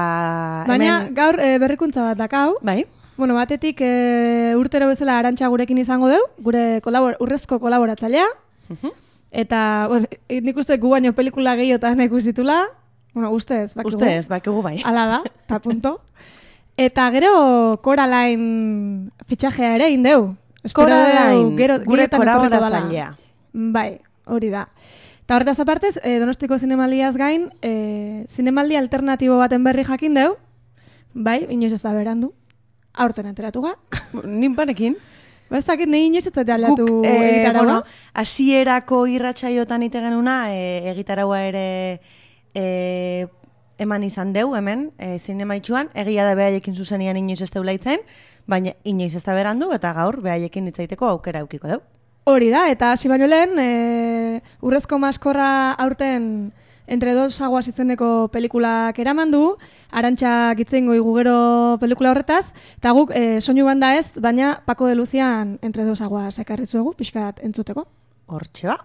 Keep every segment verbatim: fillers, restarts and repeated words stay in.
Ba, Baina hemen, gaur e, berrikuntza bat dakau. bai, Bueno, batetik e, urtero bezala Arantxa gurekin izango deu, gure kolabor, urrezko kolaboratzailea. Mhm. Eta, bueno, nik uste gu baino pelikula gehiotan ikusitula. Bueno, ustez, bakigu. ustez, bakigu bai. Ala da, eta punto. Eta gero Coraline fitxajea ere indeu. Espero Coraline, deu gero, gure gehietan etorriko dala. kolaboratzailea. Bai, hori da. Eta horretaz apartez, e, Donostiko zinemaldiaz gain, e, zinemaldi alternatibo baten berri jakin deu. Bai, inoiz ez da berandu. Aurten enteratu ga. Nin panekin. Ba, ez dakit, nahi inoiz ez zate aldatu Guk, eh, egitaraua. bueno, hasierako irratsaiotan ite genuna, e, egitaraua ere e, eman izan deu hemen, e, zinemaitxuan, egia da behaiekin zuzenian inoiz ez deulaitzen, baina inoiz ez da berandu, eta gaur behaiekin hitzaiteko aukera aukiko deu. Hori da, eta hasi baino lehen, e, urrezko maskorra aurten Entre dos aguas izeneko pelikulak eraman du, Arantxa gitzeingo igu gero pelikula horretaz, eta guk e, soinu banda ez, baina Paco de Lucian Entre dos aguas ekarri zuegu, pixkat entzuteko. Hortxe ba.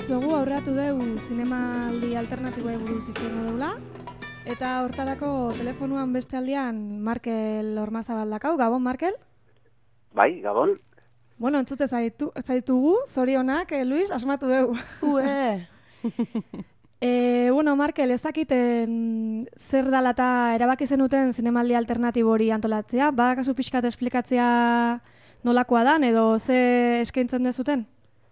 dizuegu aurreratu deu zinemaldi alternatiboa buruz hitz egingo deula. Eta hortarako telefonuan beste aldian Markel Ormazabal dakau. Gabon, Markel? Bai, Gabon. Bueno, entzute zaitu, zaitugu, zorionak, eh, Luis, asmatu deu. Ue! e, bueno, Markel, ez dakiten zer dala eta erabaki zenuten zinemaldi alternatibo hori antolatzea. Badakazu pixkat esplikatzea nolakoa dan, edo ze eskaintzen dezuten?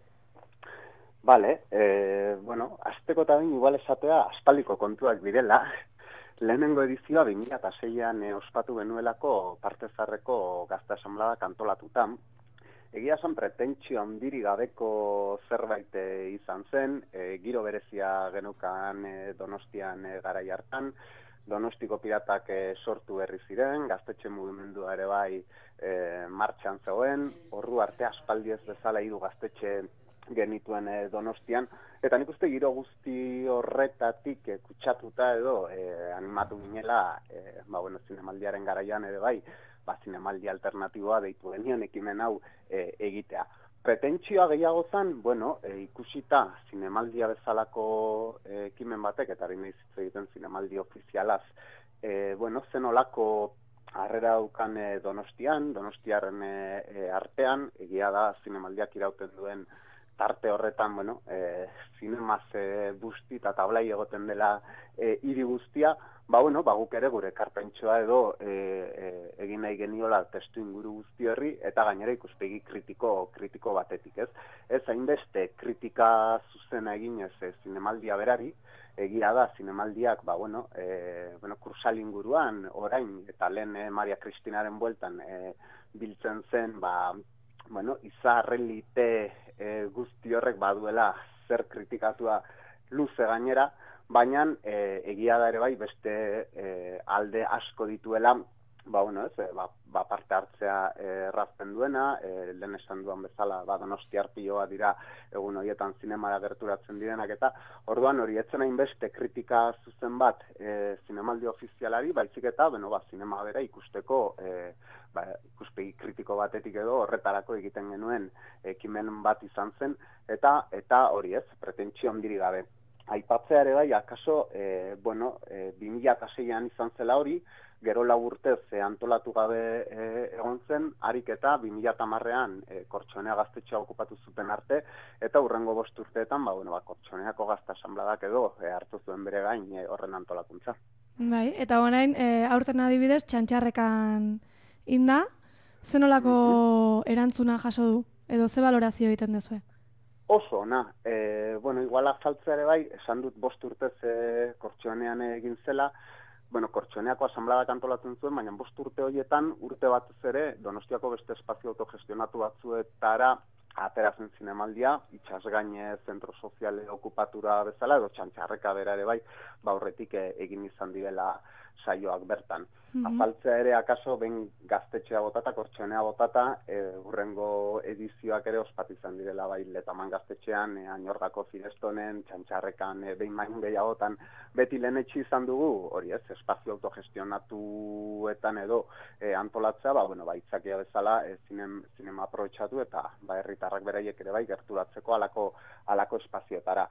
Bale, e, bueno, azteko eta bain igual esatea aspaldiko kontuak direla. Lehenengo edizioa bi mila seian e, ospatu genuelako parte zarreko gazte asamblada kantolatutan. Egia esan pretentsio handiri gabeko zerbait e, izan zen, e, giro berezia genukan e, Donostian e, garai hartan, Donostiko piratak e, sortu berri ziren, gaztetxe mugimendua ere bai e, martxan zegoen, ordu arte aspaldi ez bezala hiru gaztetxe genituen e, Donostian, eta nik uste giro guzti horretatik e, kutsatuta edo e, animatu ginela, e, ba, bueno, zinemaldiaren garaian ere bai, ba, zinemaldi alternatiboa deitu genion ekimen hau e, egitea. Pretentsioa gehiago zen, bueno, e, ikusita zinemaldia bezalako e, ekimen batek, eta harin hitz egiten zinemaldi ofizialaz, e, bueno, zen olako harrera daukan e, Donostian, Donostiaren e, e, artean, egia da zinemaldiak irauten duen tarte horretan, bueno, e, zinemaz e, busti eta tablai egoten dela e, hiri guztia, ba, bueno, ba, guk ere gure karpentsoa edo e, e, egin nahi geniola testu inguru guzti horri, eta gainera ikuspegi kritiko kritiko batetik, ez? Ez hainbeste kritika zuzena eginez e, zinemaldia berari, egia da zinemaldiak, ba, bueno, e, bueno, kursal inguruan, orain, eta lehen e, Maria Kristinaren bueltan e, biltzen zen, ba, bueno, izarrelite e, guzti horrek baduela zer kritikatua luze gainera, baina e, egia da ere bai beste e, alde asko dituela, ba, bueno, ez, e, ba, ba parte hartzea errazten duena, e, lehen esan duan bezala, ba, Donosti arpioa dira egun horietan zinemara gerturatzen direnak, eta orduan hori etzen hainbeste kritika zuzen bat e, zinemaldi ofizialari, baizik eta, bueno, ba, zinema bera ikusteko e, ba, ikuspegi kritiko batetik edo horretarako egiten genuen ekimen bat izan zen, eta eta hori ez, pretentsio handiri gabe. Aipatzea ere bai, akaso, e, bueno, e, bi mila seian izan zela hori, gero lau urtez e, antolatu gabe e, egon zen, harik eta bi mila hamarrean e, Kortxonea gaztetxea okupatu zuten arte, eta hurrengo bost urteetan, ba, bueno, ba, Kortxoneako gazte asambladak edo e, hartu zuen bere gain e, horren antolakuntza. Bai, eta orain e, aurten adibidez txantxarrekan inda, zenolako mm-hmm. erantzuna jaso du, edo ze balorazio egiten dezue? Oso, ona. E, bueno, igual azaltzea ere bai, esan dut bost urtez e, Kortxonean egin zela, bueno, Kortxoneako asamblada antolatzen zuen, baina bost urte horietan, urte batez ere, Donostiako beste espazio autogestionatu batzuetara ateratzen zinemaldia, itxasgaine zentro soziale okupatura bezala, edo txantxarreka bera ere bai, ba horretik e, egin izan direla saioak bertan. Mm-hmm. Azaltzea ere akaso ben gaztetxea botata, Kortxonea botata, e, urrengo edizioak ere ospatu izan direla bai Letaman gaztetxean, e, Añorgako Firestonen, txantxarrekan, e, behin main gehiagotan beti lehenetxi izan dugu, hori ez, espazio autogestionatuetan edo e, antolatzea, ba, bueno, ba, itzakia bezala e, zinem, zinema aprobetxatu eta ba, herritarrak beraiek ere bai gerturatzeko alako, alako espazioetara.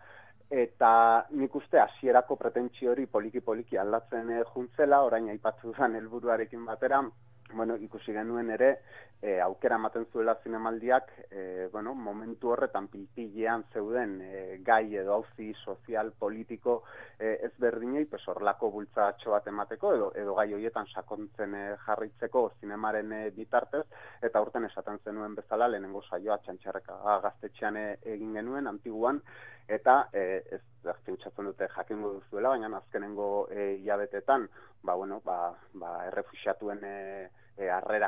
Eta nik uste hasierako pretentsio hori poliki-poliki aldatzen e, juntzela, orain aipatu dudan helburuarekin batera, bueno, ikusi genuen ere, e, aukera ematen zuela zinemaldiak, e, bueno, momentu horretan pilpilean zeuden e, gai edo auzi sozial, politiko e, ezberdinei, pues horlako bultzatxo bat emateko, edo, edo gai horietan sakontzen e, jarraitzeko zinemaren e, bitartez, eta urten esaten zenuen bezala, lehenengo saioa txantxarreka gaztetxean e, egin genuen, antiguan, eta e, ez pentsatzen dute jakingo duzuela, baina azkenengo e, hilabetetan, ba, bueno, ba, ba, errefuxiatuen e, e, arrera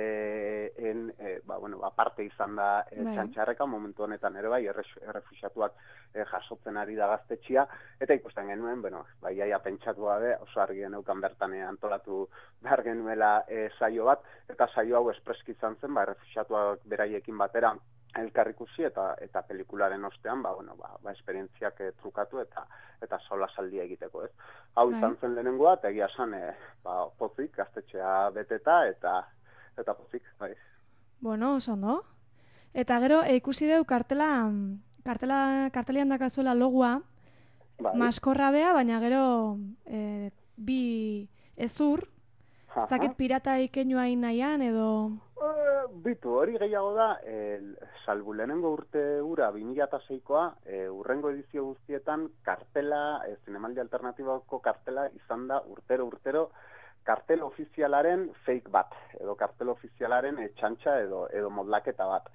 sareen e, ba, bueno, ba, parte izan da e, txantxarreka, momentu honetan ere bai, errefuxiatuak e, jasotzen ari da gaztetxia, eta ikusten genuen, bueno, bai, aia pentsatu gabe, oso argi geneukan bertan e, antolatu behar genuela e, saio bat, eta saio hau espreski izan zen, ba, errefuxiatuak beraiekin batera, elkarrikusi eta eta pelikularen ostean, ba, bueno, ba, ba esperientziak e, trukatu eta eta sola saldia egiteko, ez. Hau izan zen lehenengoa, eta egia esan, e, ba, pozik, gaztetxea beteta, eta eta pozik, bai. Bueno, oso ondo. Eta gero, e, ikusi deu kartela, kartela, kartelian dakazuela logua, Bai. maskorra bea, baina gero e, bi ezur, ez dakit pirata ikeinua nahian edo... Uh, bitu, hori gehiago da, el, salbu lehenengo urte ura bi mila seikoa, e, urrengo edizio guztietan kartela, e, zinemaldi alternatibako kartela izan da urtero urtero kartel ofizialaren fake bat, edo kartel ofizialaren e, txantxa edo, edo modlaketa bat.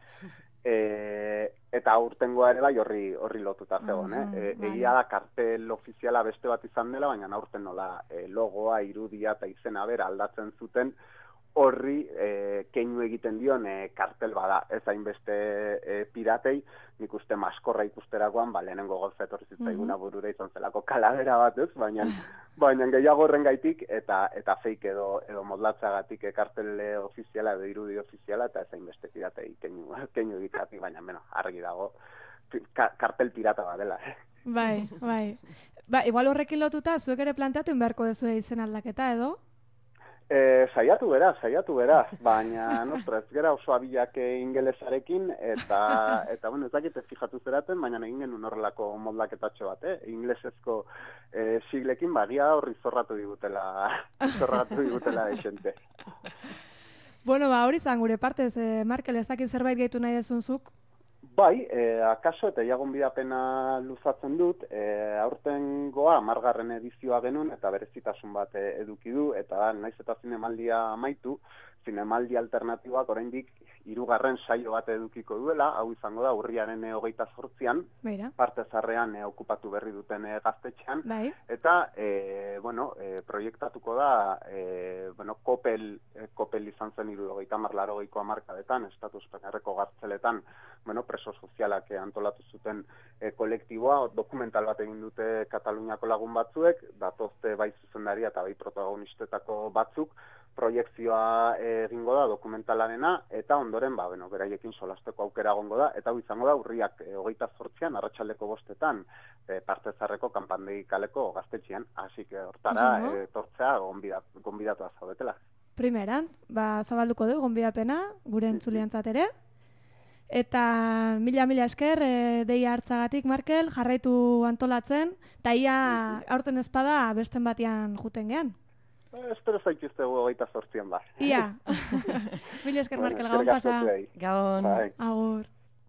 E, eta aurtengoa ere bai horri horri lotuta zegoen, eh? E, egia da kartel ofiziala beste bat izan dela, baina aurten nola e, logoa, irudia eta izena bera aldatzen zuten, horri e, keinu egiten dion e, kartel bada, ez hainbeste e, piratei, nik uste maskorra ikusterakoan, ba, lehenengo gauza etorri zitzaiguna burura izan zelako kaladera bat, ez? Baina, baina gehiago horrengaitik eta eta fake edo edo modlatzagatik e, kartel ofiziala edo irudi ofiziala eta ez hainbeste piratei keinu, keinu egiteatik, baina beno, argi dago ka, kartel pirata bat dela. Eh? Bai, bai. Ba, igual horrekin lotuta, zuek ere planteatu inberko dezue izen aldaketa edo? E, saiatu bera, saiatu bera, baina nostra, ez gera oso abilak ingelesarekin, eta, eta bueno, ez dakit ez fijatu zeraten, baina egin genuen horrelako modlaketatxo bat, eh? Inglesezko e, siglekin, bagia horri zorratu digutela, zorratu digutela esente. Bueno, ba, hori zan gure partez, eh, Markel, ez dakit zerbait gehitu nahi dezunzuk? Bai, e, akaso eta iagon bidapena luzatzen dut, e, aurten goa amargarren edizioa genuen eta berezitasun bat e, eduki du, eta da, naiz eta zinemaldia amaitu, zinemaldi alternatiboak oraindik hirugarren saio bat edukiko duela, hau izango da urriaren e, hogeita zortzian, Beira. parte zarrean e, okupatu berri duten e, gaztetxean, bai. eta e, bueno, e, proiektatuko da, e, bueno, Kopel, e, Kopel izan zen hirurogeita hamar laurogeiko hamarkadetan, estatu espainiarreko gartzeletan, bueno, preso sozialak antolatu zuten e, kolektiboa, dokumental bat egin dute Kataluniako lagun batzuek, datozte bai zuzendaria eta bai protagonistetako batzuk, proiektzioa egingo da dokumentalarena, eta ondoren, ba, bueno, beraiekin solasteko aukera egongo da, eta hau izango da urriak e, hogeita zortzian, arratsaldeko bostetan, e, parte zarreko kanpandegi kaleko gaztetxian, hasi que hortara e, tortzea gonbidatua zaudetela. Primeran, ba, zabalduko du gonbidapena, gure entzuliantzat ere. Eta mila-mila esker e, deia hartzagatik, Markel, jarraitu antolatzen, eta ia aurten ezpada besten batian juten gean. Espero zaituztegu hogeita zortzian ba. Ia. Mila esker, Markel, gabon pasa. Gabon. Agur.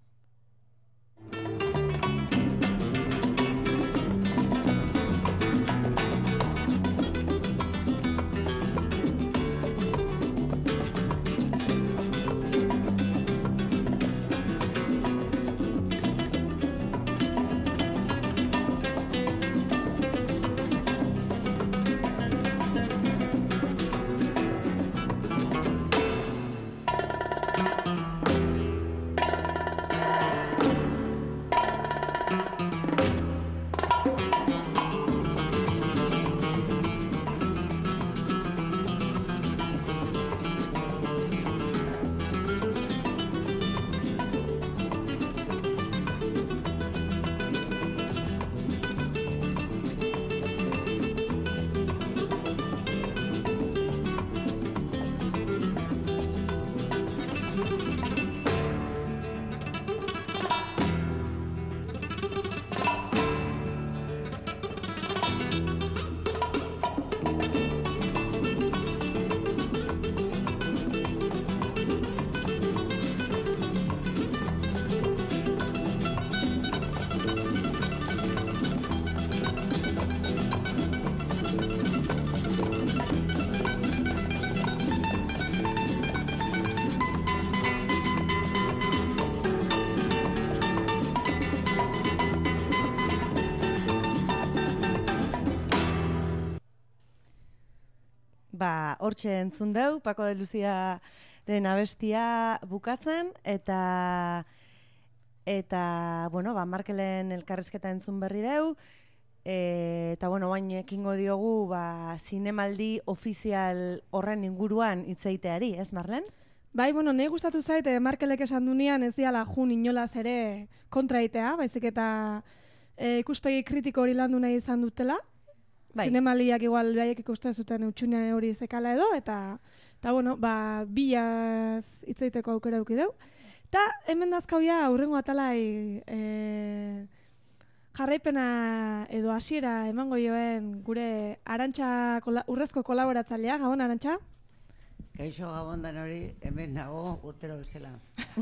Ba, hortxe entzun deu, Paco de Luciaren abestia bukatzen, eta, eta bueno, ba, Markelen elkarrizketa entzun berri deu, e, eta, bueno, bain ekingo diogu, ba, zinemaldi ofizial horren inguruan hitzeiteari, ez, Marlen? Bai, bueno, nahi gustatu zait, eh, Markelek esan dunean ez diala jun inolaz ere kontraitea, baizik eta eh, ikuspegi kritiko hori landu nahi izan dutela. Bai. Zinemaliak igual behaiek ikusten zuten utxune hori zekala edo, eta, eta bueno, ba, bilaz hitzaiteko aukera eduki deu. Eta hemen dazkauia aurrengo atalai e, jarraipena edo hasiera emango joen gure Arantxa kola, urrezko kolaboratzailea, Gabon Arantxa? Kaixo Gabon dan hori, hemen nago urtero bezala.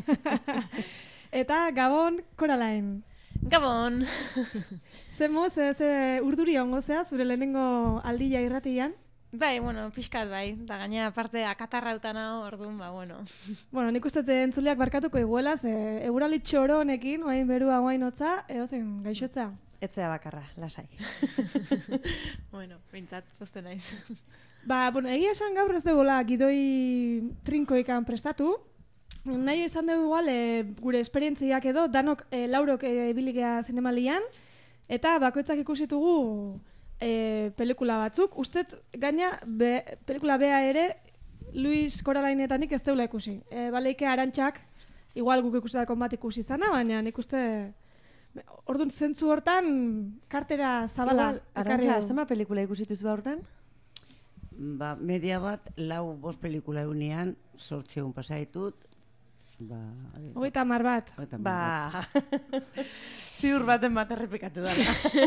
Eta Gabon Koralain. Gabon! Ze moz, ze urduri ongo zea, zure lehenengo aldia irratian? Bai, bueno, pixkat bai, da gaina parte akatarrautan hau, orduan, ba, bueno. Bueno, nik uste entzuleak barkatuko iguela, ze egurali txoro honekin, oain berua, oain hotza, eozen gaixotza. Etzea bakarra, lasai. Bueno, bintzat, poste naiz. Ba, bueno, egia esan gaur ez dugola gidoi trinkoikan prestatu. Nahi izan dugu igual, e, gure esperientziak edo, danok e, laurok e, biligea zinemalian, eta bakoitzak ikusitugu e, pelikula batzuk. Ustet, gaina, be, pelikula bea ere, Luis Koralainetanik ez deula ikusi. E, baleike Arantxak, igual guk ikusetako bat ikusi zana, baina nik uste... Orduan, zentzu hortan, kartera zabala. Igual, Arantxa, aztema pelikula ikusituzu hortan? Ba, media bat, lau bost pelikula egunean, sortzeun pasaitut. Ba, Hogeita mar bat. Ba, ziur baten bat errepikatu dara.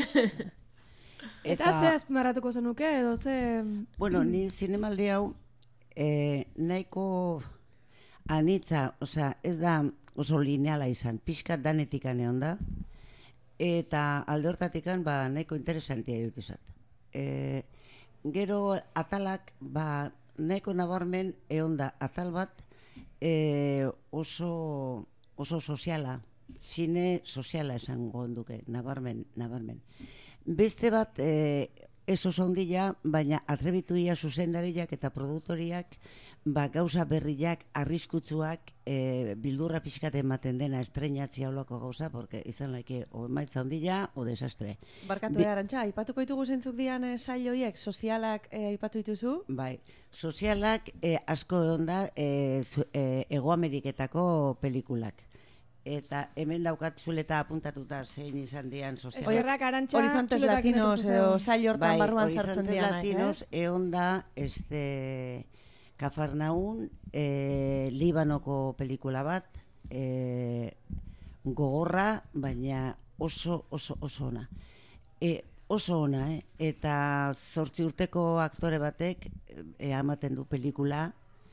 Eta ze azpimarratuko zenuke, edo ze... Bueno, ni zinemaldi hau eh, nahiko anitza, osea, ez da oso lineala izan, pixkat danetikan egon da, eta alde hortatikan ba, nahiko interesantia irutizat. E, gero atalak ba, nahiko nabarmen egon da atal bat e, oso, oso soziala, zine soziala esango duke, nabarmen, nabarmen. Beste bat e, ez oso ondila, baina atrebituia zuzendariak eta produktoriak ba, gauza berriak, arriskutsuak, e, bildurra pixkat ematen dena estreinatzia olako gauza, porque izan laike o emaitza ondila o desastre. Barkatu Bi... Arantxa, aipatuko ditugu zentzuk dian e, sail horiek, sozialak e, aipatu dituzu? Bai, sozialak e, asko egon da e, e, Ego Ameriketako pelikulak. Eta hemen daukat zuleta apuntatuta zein izan dian sozialak. Oierrak Arantxa... Horizontes Latinos edo sail hortan bai, barruan sartzen dianak, Horizontes Latinos egon da este, Kafarnaun, e, Libanoko pelikula bat, e, gogorra, baina oso, oso, oso ona. E, oso ona, eh? Eta zortzi urteko aktore batek e, amaten du pelikula,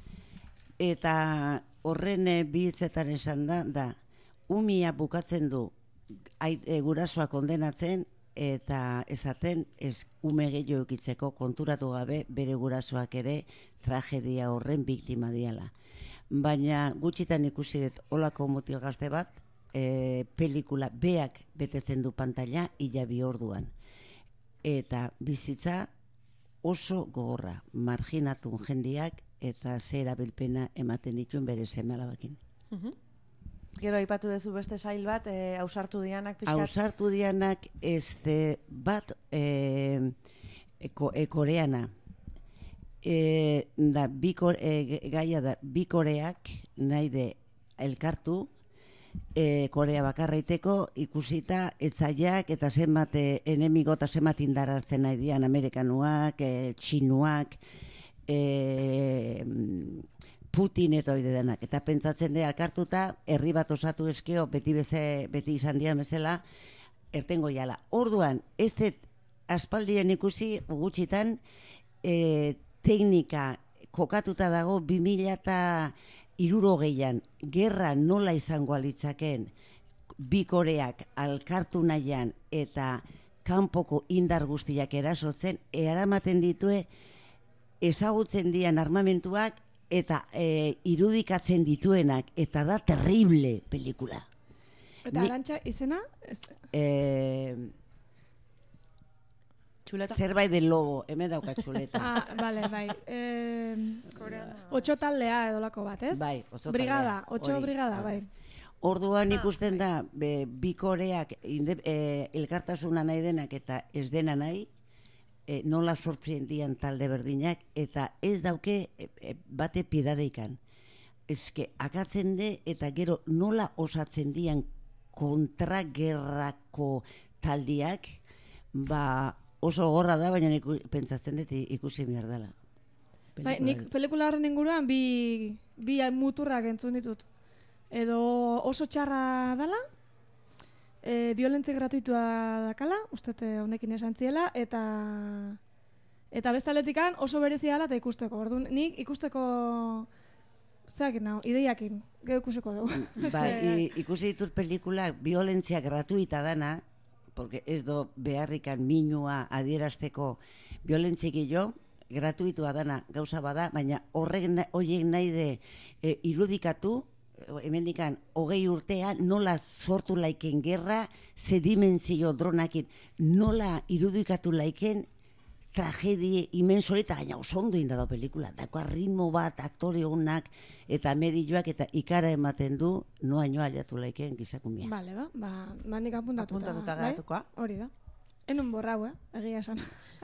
eta horren e, bi hitzetan esan da, da, umia bukatzen du ai, e, gurasoa kondenatzen eta esaten ez ume gehiago ekitzeko konturatu gabe bere gurasoak ere tragedia horren biktima diala. Baina gutxitan ikusi dut olako mutil gazte bat, e, pelikula beak betetzen du pantalla ila bi orduan. Eta bizitza oso gogorra, marginatun jendiak eta ze erabilpena ematen dituen bere seme alabakin. Uh-huh. Gero aipatu duzu beste sail bat, e, ausartu dianak pixkat? Ausartu dianak este, bat e, eko, e, koreana. E, da, bi, e, gaia da, bi koreak nahi de elkartu, e, Korea bakarraiteko ikusita etzaiak eta zenbat e, enemigo eta zenbat indarartzen nahi dian amerikanuak, e, txinuak, e, Putin eta oide denak, eta pentsatzen de alkartuta, herri bat osatu eskeo, beti, beze, beti izan dian bezala, ertengo jala. Orduan, ez dut aspaldien ikusi, gutxitan, e, teknika kokatuta dago bi mila eta hirurogeian, gerra nola izango alitzaken, bi Koreak alkartu nahian, eta kanpoko indar guztiak erasotzen, eramaten ditue, ezagutzen dian armamentuak, eta e, irudikatzen dituenak, eta da terrible pelikula. Eta Ni, Arantxa izena? Ez... E, Txuleta? Zerbait del lobo, hemen daukat txuleta. Ah, bale, bai. E, otxo taldea edolako bat, ez? Bai, oso brigada, otxo hori, brigada, hori. bai. Orduan ikusten da, be, bi Koreak inde, e, elkartasuna nahi denak eta ez dena nahi, E, nola sortzen dian talde berdinak, eta ez dauke e, e, bate piedadeikan. Ezke, akatzen de, eta gero nola osatzen dian kontragerrako taldiak, ba oso gorra da, baina iku, pentsatzen dut ikusi behar dela. Bai, nik pelikula horren inguruan bi, bi muturrak entzun ditut. edo oso txarra dala, e, violentzi gratuitua dakala, uste honekin esan ziela, eta eta beste aletikan oso berezia dela eta ikusteko. Orduan, nik ikusteko zeakin nago, ideiakin, gero ikusiko dugu. Ba, i, ikusi ditut pelikulak violentzia gratuita dana, porque ez do beharrikan minua adierazteko violentzik jo, gratuitua dana gauza bada, baina horrek horiek nahi de e, irudikatu, hemendikan hogei urtea nola sortu laiken gerra, ze dimensio dronakin, nola irudikatu laiken tragedie imenso eta gaina oso ondo inda da pelikula. Dako ritmo bat, aktore honak eta medioak eta ikara ematen du noaino aliatu laiken gizakumia. Bale, ba, ba, ba nik apuntatuta. Apuntatuta bai? geratukoa. Hori da. Enun borrau, eh? Egia esan.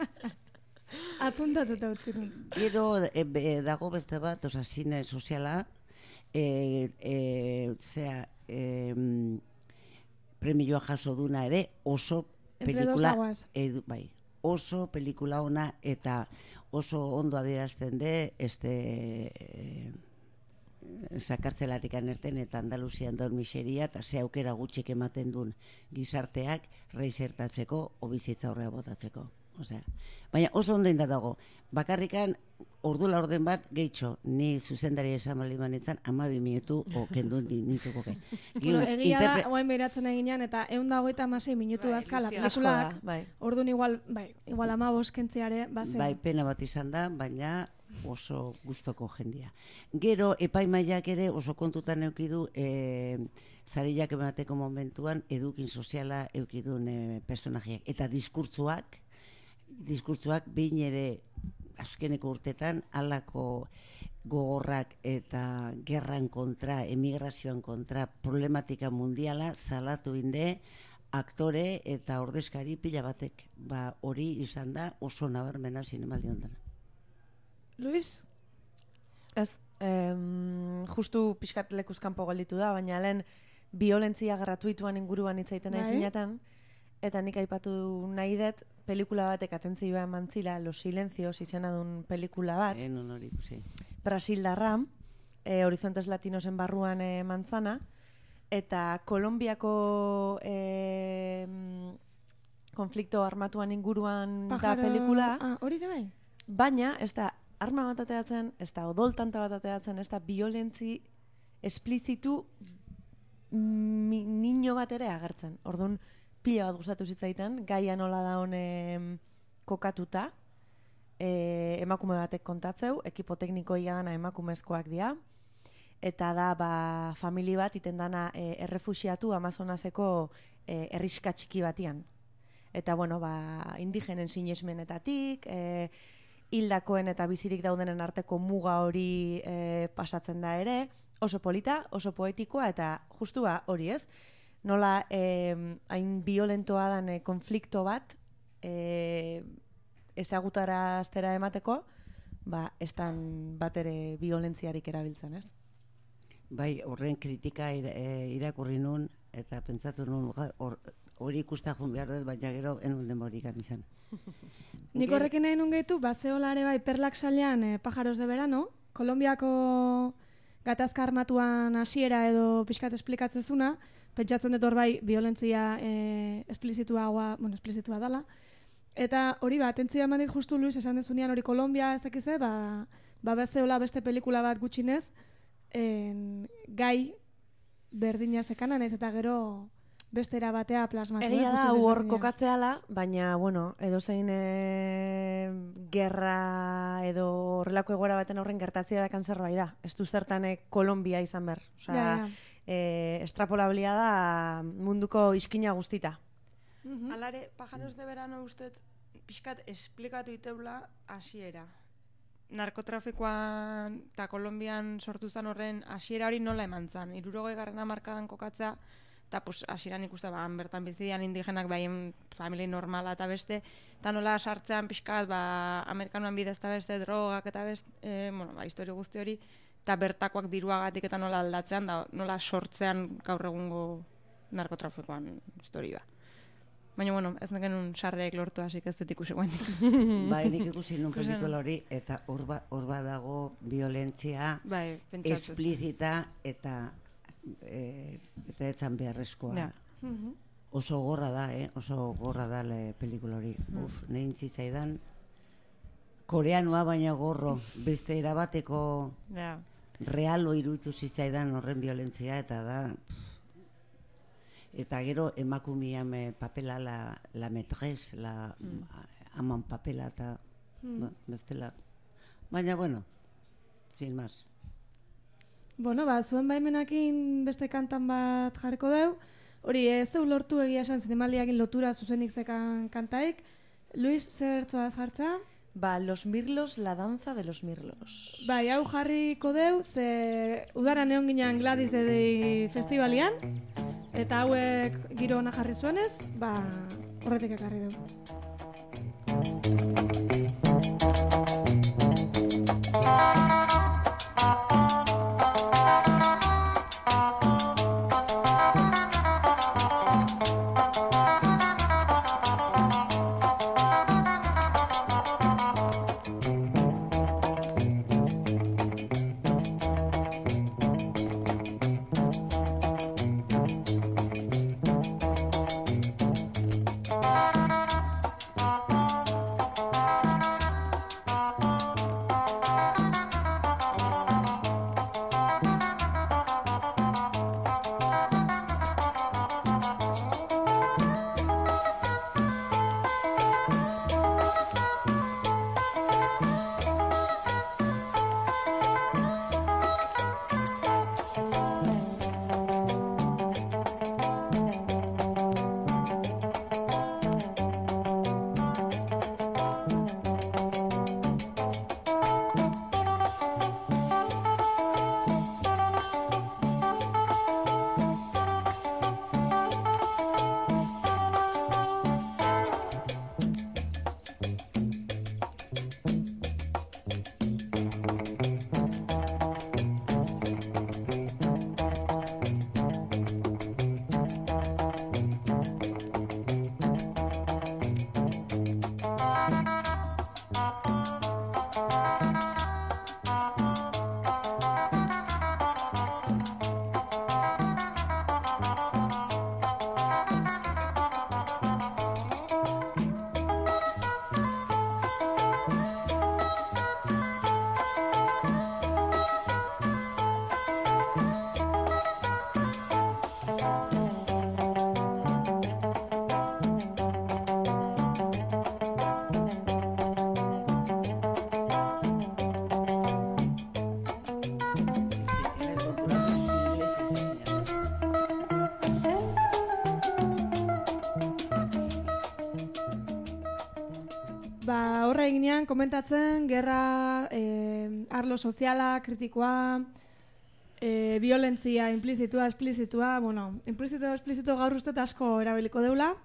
Apuntatuta utzi nun. Gero e, be, dago beste bat, oza, zine soziala, e, e, zera, e, premioa jaso duna ere, oso pelikula, edu, bai, oso pelikula ona eta oso ondo adierazten de este e, sakartzelatik anerten eta Andaluzian daun miseria eta ze aukera gutxik ematen duen gizarteak reizertatzeko o bizitza horrea botatzeko. Osea, baina oso ondo inda dago. Bakarrikan ordu laurden bat gehitxo, ni zuzendari esan bali manitzen, amabi minutu o kendun nintuko ke. Bueno, egia da, oain behiratzen eginean, eta egun da hogeita amasei minutu bai, azkala. Pelikulak, bai. Orduan igual, bai, igual ama boskentziare, bazen. Bai, pena bat izan da, baina oso gustoko jendia. Gero, epaimaiak ere oso kontutan eukidu, e, zarilak emateko momentuan, edukin soziala eukidun e, personajeak. Eta diskurtzuak, diskurtzuak behin ere azkeneko urtetan halako gogorrak eta gerran kontra, emigrazioan kontra, problematika mundiala salatu inde aktore eta ordezkari pila batek. Ba, hori izan da oso nabarmena zinemaldi ondan. Luis? Ez, em, justu pixkat lekuzkanpo gelditu da, baina lehen violentzia gratuituan inguruan hitzaiten nahi zinetan, eta nik aipatu nahi dut, pelikula batek atentzioa eman zila, Los Silencios izena duen pelikula bat. Eh, non hori, sí. Brasildarra, e, Horizontes Latinosen barruan e, mantzana, eta Kolombiako e, konflikto armatuan inguruan Pajaro, da pelikula. Ah, hori da bai? Baina, ez da arma bat ateatzen, ez da odoltanta bat ateatzen, ez da violentzi esplizitu mi, niño bat ere agertzen. Orduan, pila bat gustatu zitzaiten, gaia nola da hone kokatuta, e, emakume batek kontatzeu, ekipo teknikoia dana emakumezkoak dira, eta da ba, famili bat iten dana e, errefuxiatu Amazonaseko e, herriska txiki batian. Eta bueno, ba, indigenen sinesmenetatik, e, hildakoen eta bizirik daudenen arteko muga hori e, pasatzen da ere, oso polita, oso poetikoa, eta justu ba, hori ez, nola eh, hain violentoa dan eh, konflikto bat eh, ezagutara aztera emateko, ba, ez dan bat ere violentziarik erabiltzen, ez? Bai, horren kritika ira, e, irakurri nun, eta pentsatu nun, hori ikustajun behar dut, baina gero enun denborik izan. Nik horrekin nahi nun gehitu, bazeola ere bai perlak sailean eh, Pajaros de Verano, Kolombiako gatazka armatuan hasiera edo pixkat esplikatzezuna, pentsatzen dut hor bai violentzia e, esplizituagoa, bueno, esplizitua dala. Eta hori ba, atentzioa eman dit justu Luis esan dezunean hori Kolombia ez dakize, ba, ba bezeola beste pelikula bat gutxinez, en, gai berdina sekanan ez eta gero bestera batea plasmatu. Egia da, hor kokatzeala, baina, bueno, edozein e, gerra edo horrelako egoera baten horren gertatzea da kanzerbait da. Ez du zertan e, Kolombia izan ber. Osea, ja, ja. E, estrapolabilia da munduko iskina guztita. Uh-huh. Alare, Pajaros de Verano ustet pixkat esplikatu iteula hasiera. Narkotrafikoan eta Kolombian sortu zen horren hasiera hori nola eman zen. Hirurogei garren hamarkadan kokatzea, eta pues, hasieran ikuste ba, bertan bizian indigenak baien familia normala eta beste, eta nola sartzean pixkat ba, Amerikanoan bidez eta beste drogak eta beste, e, bueno, ba, historio guzti hori, eta bertakoak diruagatik eta nola aldatzean, da nola sortzean gaur egungo narkotrafikoan historia. Baina, bueno, ez nekenun sarreek lortu hasik ez dut ikusi guendik. Bai, nik ikusi nun pelikula hori, eta hor ba, dago violentzia bai, esplizita eta e, eta etzan beharrezkoa. Ja. Oso gorra da, eh? Oso gorra da le pelikula hori. Uf, nein zitzaidan koreanoa baina gorro, beste erabateko Ja. realo iruditu zitzaidan horren violentzia eta da eta gero emakumian eh, papela la, la metrez, la aman papela eta ba, bestela. Baina bueno, sin más. Bueno, ba, zuen baimenakin beste kantan bat jarriko deu. Hori, ez du lortu egia esan zinemaliakin lotura zuzenik zekan kantaik. Luis, zer tzoaz jartza? Ba, Los Mirlos, la danza de los Mirlos. Bai, hau jarriko deu, ze udaran egon ginen Gladys Dedi festivalian, eta hauek giro ona jarri zuenez, ba, horretik ekarri deu. Ba, horra eginean, komentatzen, gerra, eh, arlo soziala, kritikoa, eh, violentzia, implizitua, esplizitua, bueno, implizitua, esplizitua gaur uste asko erabiliko deula.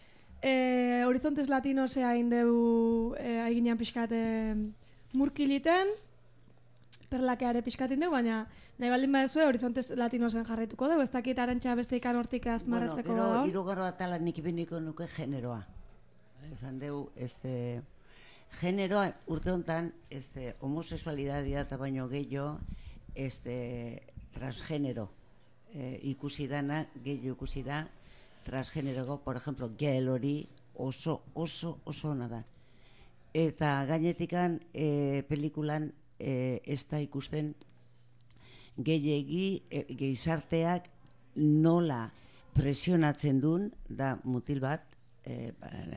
Eh, Horizontes Latinos hain deu, eh, eginean pixkate murkiliten, perlakeare pixkatin deu, baina nahi baldin badezue Horizontes Latinosen jarraituko deu, ez dakit Arantxa beste ikan hortik azmarratzeko bueno, dago. Gero, hirugarro atala nik beniko nuke generoa. Esan deu, este, generoa urte honetan, este, homosexualidadea eta baino gehiago, este, transgenero eh, ikusi dana, gehiago ikusi da, transgeneroko, por ejemplo, gel hori oso, oso, oso ona da. Eta gainetikan eh, pelikulan eh, ez da ikusten gehiegi eh, gizarteak nola presionatzen duen, da mutil bat, eh,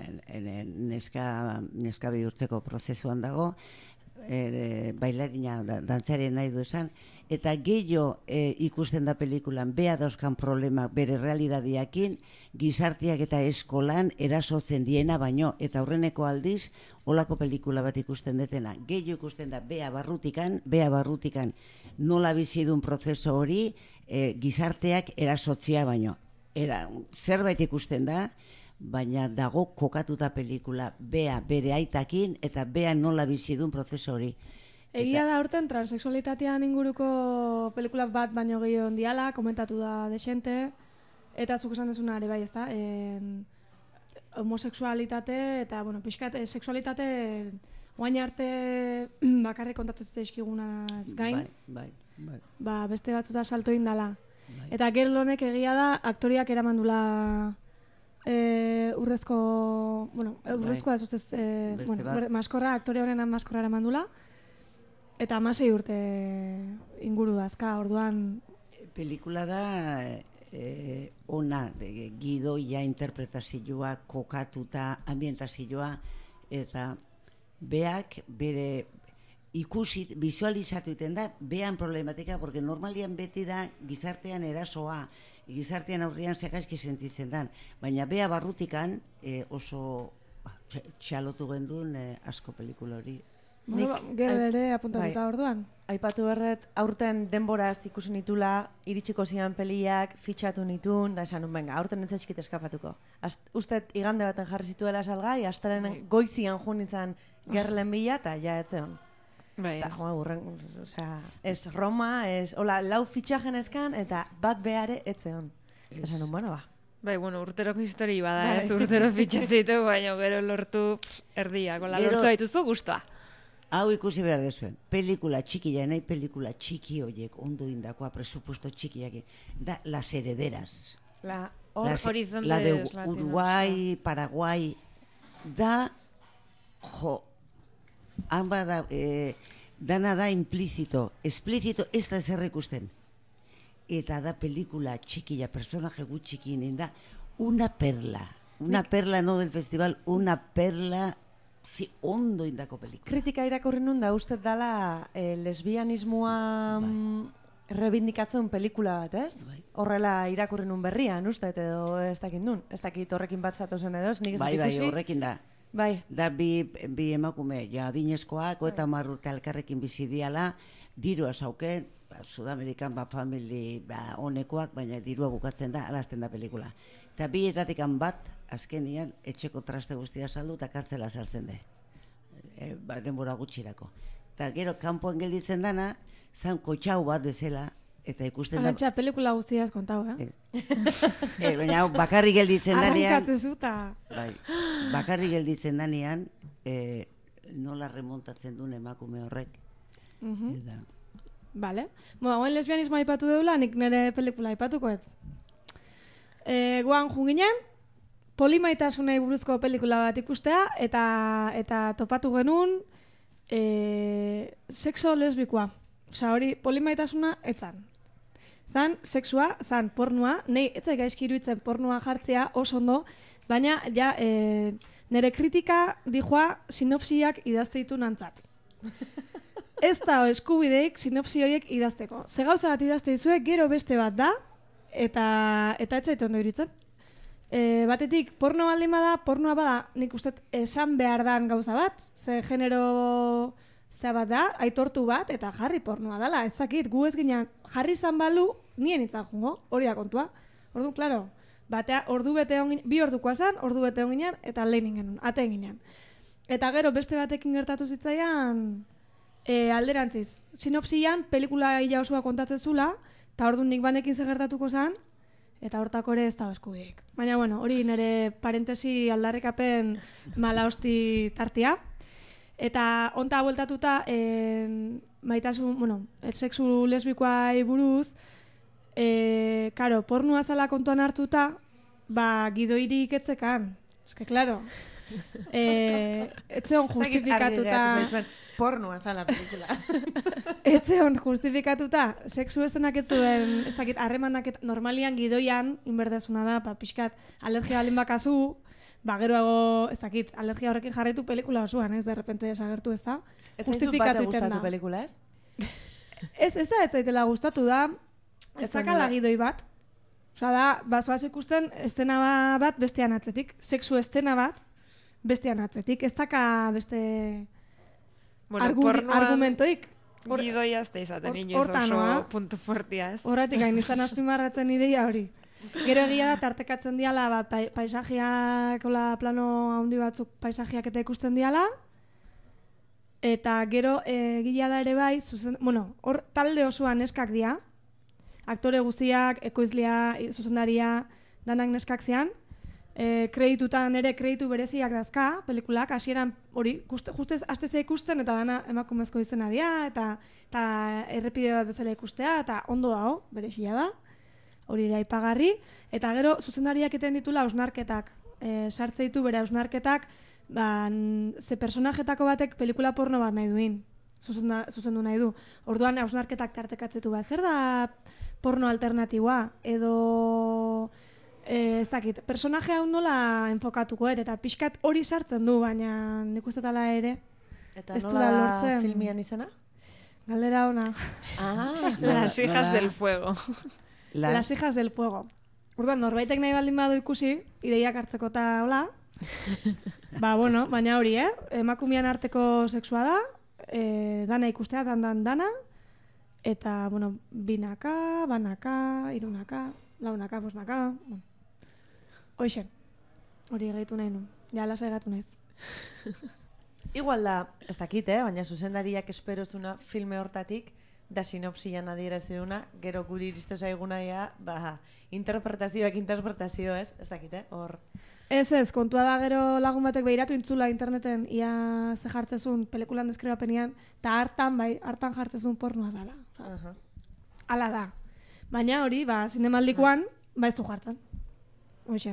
neska, neska bihurtzeko prozesuan dago, eh, bailarina, da, dantzaren nahi du esan, eta gehiago eh, ikusten da pelikulan, bea dauzkan problema bere realidadiakin, gizarteak eta eskolan erasotzen diena baino, eta aurreneko aldiz, olako pelikula bat ikusten detena. Gehiago ikusten da, bea barrutikan, bea barrutikan, nola bizidun prozeso hori, eh, gizarteak erasotzia baino. Era, zerbait ikusten da, baina dago kokatuta pelikula, bea bere aitakin, eta bea nola bizidun prozeso hori. Egia da horten transexualitatean inguruko pelikula bat baino gehiago diala, komentatu da desente, eta zuk esan dezuna ere bai, ezta? En, homosexualitate eta, bueno, pixkat, sexualitate oain arte bakarrik kontatzen zaizkigunaz gain. Bai, bai, bai. Ba, beste batzuta salto indala. Eta girl honek egia da aktoriak eramandula e, urrezko, bueno, urrezkoa ez ustez, e, bueno, maskorra, aktore honen maskorra eramandula. Eta hamasei urte inguru azka, orduan... Pelikula da eh, ona, e, gidoia interpretazioa, kokatuta, ambientazioa, eta beak bere ikusit, visualizatu iten da, behan problematika, porque normalian beti da gizartean erasoa, gizartean aurrian zekaizki sentitzen dan, baina bea barrutikan eh, oso txalotu gendun eh, asko pelikula hori. Bueno, gero ere apuntatuta orduan. Aipatu berret, aurten denboraz ikusi nitula, iritsiko zian peliak, fitxatu nitun, da esan nun, venga, aurten ez eskit eskapatuko. Uztet, igande baten jarri zituela salgai, astaren goizian jo nintzen gerlen bila, eta ja etzeon. Bai, ez. Jo, urren, osea, ez Roma, ez, hola, lau fitxajen eskan, eta bat behare etzeon. Esan nun, bueno, ba. Bai, bueno, urteroko histori bada, ez urtero fitxatzitu, baina gero lortu erdiak, hola, lortu baituzu guztua. Hau ikusi behar dezuen, pelikula txikia, nahi pelikula txiki horiek, ondo indakoa, presupuesto txikiak, da Las Herederas. La, or, la, la de Uruguay, Paraguay, da, jo, han bada, eh, dana da implizito, explizito, ez da zer ikusten. Eta da pelikula txikia, personaje gutxikinen da, una perla, una perla no del festival, una perla... Zi, ondo indako pelikula. Kritika irakorri nun da uste dala eh, lesbianismoa bai. Rebindikatzen pelikula bat, ez? Bai. Horrela irakorri nun berrian, uste, edo ez dakit nun. Ez dakit horrekin bat zatozen edo, ez nik ez bai, bai, horrekin da. Bai. Da bi, bi emakume, ja, dinezkoak, bai. Eta marrurte alkarrekin bizidiala, dirua zauken, ba, Sudamerikan, ba, famili, ba, honekoak, baina dirua bukatzen da, alazten da pelikula. Eta bietatikan bat, azkenian, etxeko traste guztia saldu eta kartzela saltzen de. E, ba, denbora gutxirako. Eta gero, kanpoan gelditzen dana, zan kotxau bat bezala, eta ikusten da... Arantxa, pelikula guztiaz kontau, eh? e, baina, bakarri gelditzen danean... Arrankatzen zuta! Bai, bakarri gelditzen danean, e, nola remontatzen duen emakume horrek. Uh -huh. Eta... Vale. Bueno, hauen lesbianismoa aipatu deula, nik nire pelikula aipatuko ez. E, guan junginen, polimaitasuna buruzko pelikula bat ikustea, eta eta topatu genuen e, sexo lesbikoa. Osa hori, polimaitasuna etzan. Zan, sexua, zan, pornoa, nahi etzai gaizki iruditzen pornoa jartzea oso ondo, baina ja, e, nire kritika dijoa sinopsiak idazte ditu nantzat. Ez da eskubideik sinopsi horiek idazteko. Ze gauza bat idazte dizue, gero beste bat da, eta eta ez zaitu ondo iruditzen. E, batetik, porno baldin bada, pornoa bada, nik uste esan behar dan gauza bat, ze genero zea bat da, aitortu bat, eta jarri pornoa dela, ezakit, gu ez ginen, jarri zan balu, nien itzan jungo, hori da kontua. Orduan, klaro, batea, ordu bete ongin, bi ordukoa zan, ordu bete onginen, eta lehen ingen, ateen ginen. Eta gero, beste batekin gertatu zitzaian, e, alderantziz, sinopsian, pelikula ila osoa kontatzen zula, eta orduan nik banekin zegertatuko zan, eta hortako ere ez da eskubiek. Baina, bueno, hori nire parentesi aldarrikapen malaosti tartia. Eta onta bueltatuta, en, maitasun, bueno, el sexu lesbikoa buruz, e, karo, pornua zala kontuan hartuta, ba, gidoirik etzekan. Ez que, klaro, e, etzeon justifikatuta... Pornoa zala pelikula. Etzeon justifikatuta, sexu eszenak ez zuen, ez dakit, harremanak normalian gidoian, inberdezuna da, pa, pixkat, alergia balin bakazu, ba, geroago, ez dakit, alergia horrekin jarraitu pelikula osoan, ez, de repente desagertu ez da. Justifikatu iten da. Pelikula, ez? Ez, ez da, ez zaitela gustatu da, ez dakala gidoi bat. Osa da, bazoaz ikusten, estena bat bestean atzetik, sexu estena bat bestean atzetik, ez daka beste... Bueno, Argu, argumentoik. Gidoia ez da izaten inoiz oso puntu fuertia ez. Horretik hain izan azpimarratzen ideia hori. Gero egia da, tartekatzen diala, ba, paisajiak, ola, plano handi batzuk paisajiak eta ikusten diala. Eta gero egia da ere bai, zuzen, bueno, hor talde osoan neskak dira. Aktore guztiak, ekoizlea, zuzendaria, danak neskak zian. E, kreditutan ere kreditu bereziak dazka, pelikulak, hasieran hori, justez astezea ikusten, eta dana emakumezko izena dira, eta, eta errepide bat bezala ikustea, eta ondo dago, berezia da. hori ere aipagarri, eta gero zuzendariak egiten ditula hausnarketak, e, sartze ditu bere hausnarketak, ba, ze personajetako batek pelikula porno bat nahi duin, zuzendu nahi du. Orduan hausnarketak tartekatzetu ba, zer da porno alternatiboa, edo e, ez dakit, personaje hau nola enfokatuko, eta pixkat hori sartzen du, baina nik uste tala ere, eta ez nola lortzen. filmian izena? Galdera ona. Ah, Las hijas del fuego. La... Las hijas del fuego. Orduan, norbaitek nahi baldin badu ikusi, ideiak hartzeko eta hola. Ba, bueno, baina hori, eh? Emakumean arteko sexua da, e, dana ikustea, dan, dan, dana, eta, bueno, binaka, banaka, irunaka, launaka, bosnaka, bueno. Hoxe, hori gehitu nahi nu, ja lasai gatu naiz. Igual da, ez dakit, eh? Baina zuzendariak espero zuna filme hortatik, da sinopsian adierazi duna, gero guri iriste zaiguna ja, ba, interpretazioak interpretazio, ez? Ez dakit, eh? Hor... Ez ez, kontua da gero lagun batek behiratu intzula interneten, ia ze jartzezun pelikulan deskribapenean, eta hartan, bai, hartan jartzezun pornoa dala. Aha. Hala da. Baina hori, ba, zinemaldikoan, ba ez du jartzen. Hoxe.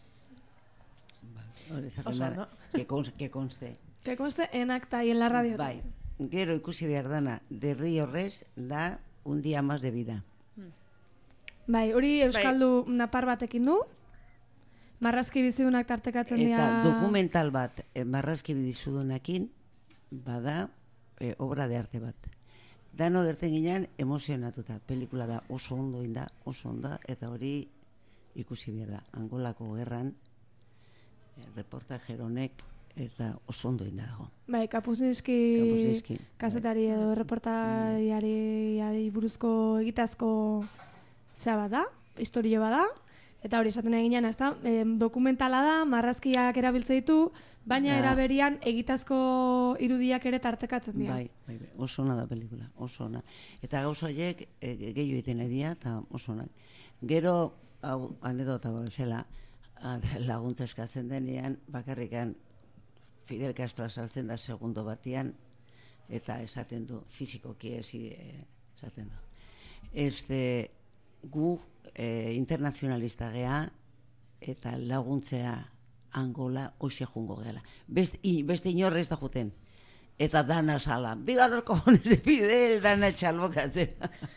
Hori esaten da, que conste, que conste. Que conste en acta y en la radio. Bai, gero ikusi behar dana, derri horrez da un día más de vida. Bai, hori euskaldu napar batekin du, marrazki bizidunak tartekatzen dira... Eta dokumental bat, eh, marrazki bizidunakin, bada eh, obra de arte bat. Dano gertzen ginean emozionatuta, pelikula da oso ondo inda, oso onda, eta hori ikusi behar da. Angolako gerran, eh, reportaje honek, eta oso ondo inda dago. Bai, Kapuzinski kazetari edo reportariari buruzko egitazko zea bat da, historio bat da, eta hori esaten eginean, ez da, e, dokumentala da, marrazkiak erabiltze ditu, baina da. Eraberian egitazko irudiak ere tartekatzen dira. Bai, bai, bai, oso ona da pelikula, oso ona. Eta gauza horiek e, gehiago egiten edia, eta oso onak. Gero, hau, anedota bezala, laguntza eskatzen denean, bakarrikan Fidel Castro saltzen da segundo batian, eta esaten du, fizikoki esi eh, esaten du. Este, gu eh, internazionalista gea, eta laguntzea Angola hoxe jungo gehala. Best, i, beste inorre ez da juten. Eta dana sala, viva los cojones de Fidel, dana txalbokatzen.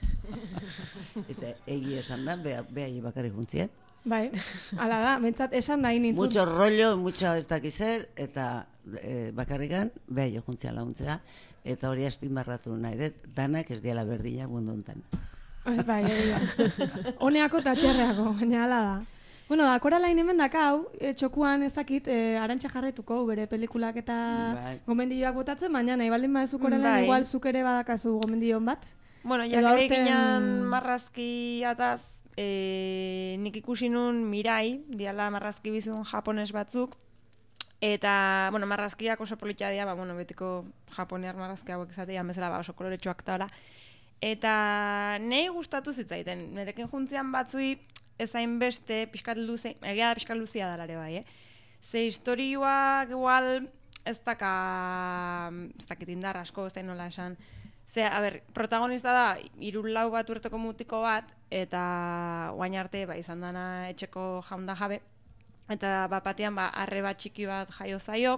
Eta egi esan da, beha, beha bakarrik juntzien. Bai, ala da, mentzat esan da inintzun. Mucho rollo, mucho ez dakizer, eta e, bakarrikan, beha jo juntzia laguntzea, eta hori azpimarratu nahi dut, danak ez diala berdina mundu hontan. Bai, egia. Honeako eta txerreako, baina ala da. Bueno, da, Koralain hemen dakau, e, txokuan ez dakit, e, Arantxa jarraituko, bere pelikulak eta bai. Gomendioak botatzen, baina nahi baldin badezu Koralain, bai. Igual zuk ere badakazu gomendion bat. Bueno, jakare ginen marrazki ataz, E, nik ikusi nun Mirai, diala marrazki bizun japones batzuk, eta, bueno, marrazkiak oso politia dira, ba, bueno, betiko japonear marrazki hauek izatea, bezala, ba, oso koloretsuak eta hola. Eta nahi gustatu zitzaiten, nerekin juntzian batzui ezain beste, pixkat luze, egia da pixkat luzia dalare bai, eh? Ze historioak igual ez daka, ez dakit indar asko, ez da nola esan, ze, a ber, protagonista da, hiru lau bat urteko mutiko bat, eta guain arte, ba, izan dana etxeko jaunda jabe, eta bat batean, ba, arreba txiki bat jaio zaio,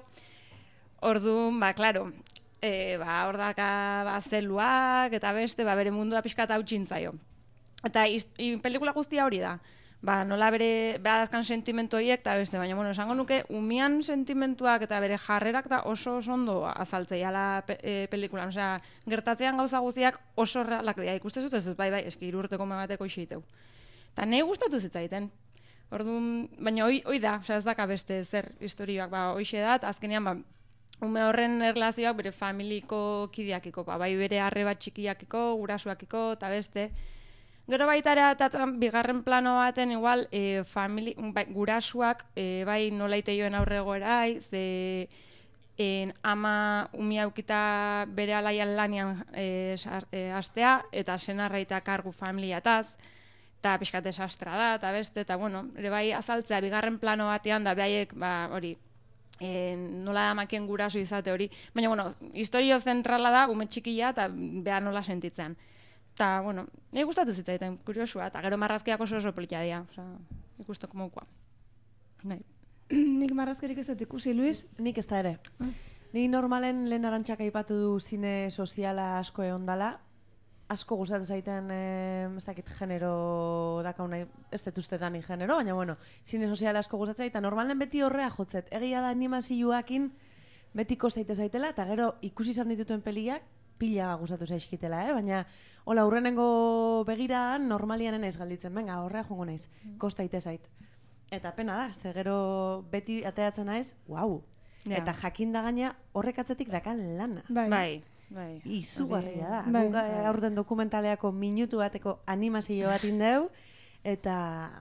orduan, ba, klaro, e, ba, hor daka, ba, zeluak, eta beste, ba, bere mundua pixka eta hautsin zaio. Eta iz, i, pelikula guztia hori da, ba, nola bere, behadazkan sentimentu horiek, eta beste, baina, bueno, esango nuke, umian sentimentuak eta bere jarrerak da oso oso ondo azaltzeiala pe, e, pelikulan, osea, gertatzean gauza guztiak oso realak dira, ikustezu, ez bai, bai, eski irurteko mebateko isiteu. Eta nahi gustatu zitzaiten. Orduan, baina hoi, hoi da, osea, ez daka beste zer historioak, ba, hoixe da, azkenean, ba, ume horren erlazioak bere familiko kideakiko, ba, bai bere arreba txikiakiko, gurasuakiko, eta beste. Gero baita ere, eta bigarren plano baten, igual, e, famili, bai, gurasuak, e, bai nola iteioen aurregoerai, ze en, ama umi aukita bere alaian lanian e, e, astea, eta senarra eta kargu familiataz, eta pixkat desastra da, eta beste, eta bueno, ere bai azaltzea bigarren plano batean, da behaiek, ba, hori, e, nola da makien gurasu izate hori, baina, bueno, historio zentrala da, ume txikia, eta beha nola sentitzen. Ta, bueno, nire gustatu zitzaiten, kuriosua, eta gero marrazkiak oso oso politia dira, oza, ikusteko mokoa. Nahi. Nik marrazkerik ez dut ikusi, Luis? Nik ez da ere. Ni normalen lehen arantxak aipatu du zine soziala asko egon dala. Asko gustatzen zaiten, eh, ez dakit genero dakau nahi, ez dut ustetan ni genero, baina bueno, zine soziala asko gustatzen zaita. Normalen beti horrea jotzet. Egia da animazioakin beti kostaite zaitela, eta gero ikusi izan ditutuen peliak pila gustatu zaizkitela, eh? Baina hola, urrenengo begiraan normalianen ez galditzen, venga, horrea jongo naiz, kostaite zait. Eta pena da, ze gero beti ateatzen naiz, wow. Ja. Eta jakin da gaina horrek atzetik dakan lana. Bai. Bai, bai. Izugarria da. Bai. Guk eh, aurten dokumentaleako minutu bateko animazio bat indeu, eta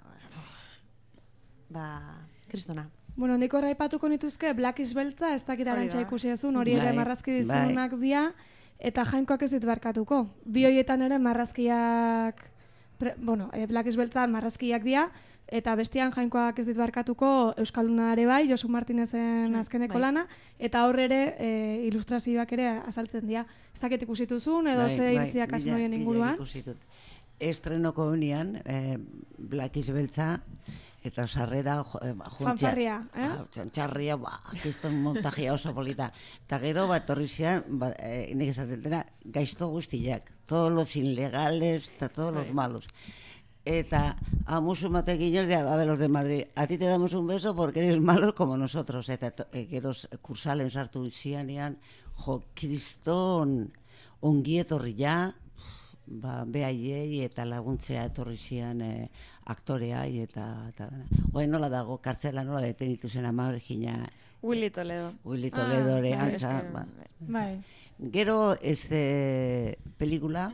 ba, kristona. Bueno, nik horra aipatuko nituzke Black is beltza, ez dakit arantxa Hori da. ikusi ezun, hori ere Bai, marrazki bai. dizunak dira, eta jainkoak ez dit barkatuko. Bi horietan ere marrazkiak, pre, bueno, eh, Black is beltzan marrazkiak dira, eta bestian jainkoak ez dit barkatuko Euskalduna ere bai, Josu Martinezen azkeneko bai. lana, eta hor ere e, ilustrazioak ere azaltzen dira. Ez dakit ikusituzun, edo Bai, ze bai, iritziak bila- asmoien bila inguruan. ikusi dut. Estrenoko unian, eh, Black is beltza, eta sarrera jo- eh, juntzia. Fanfarria, eh? Ba, txantxarria, ba, kiston montajia oso polita. Eta gero bat horri zian, ba, eh, nik esaten dena, gaizto guztiak. Todos los ilegales, eta todos los malos. Eta a musulmatek guiños de a ver, los de Madrid, a ti te damos un beso porque eres malos como nosotros. Eta to- e, gero kursalen sartu zianean, jo, kriston ongi etorri ja, ba, behaiei eta laguntzea etorri zian e, aktoreai eta, eta dena. Oain nola dago, kartzela nola detenitu zen Amargina, Willy Toledo. Willy Toledo ere, bai, antza, eske, ba. Bai. Gero, este pelikula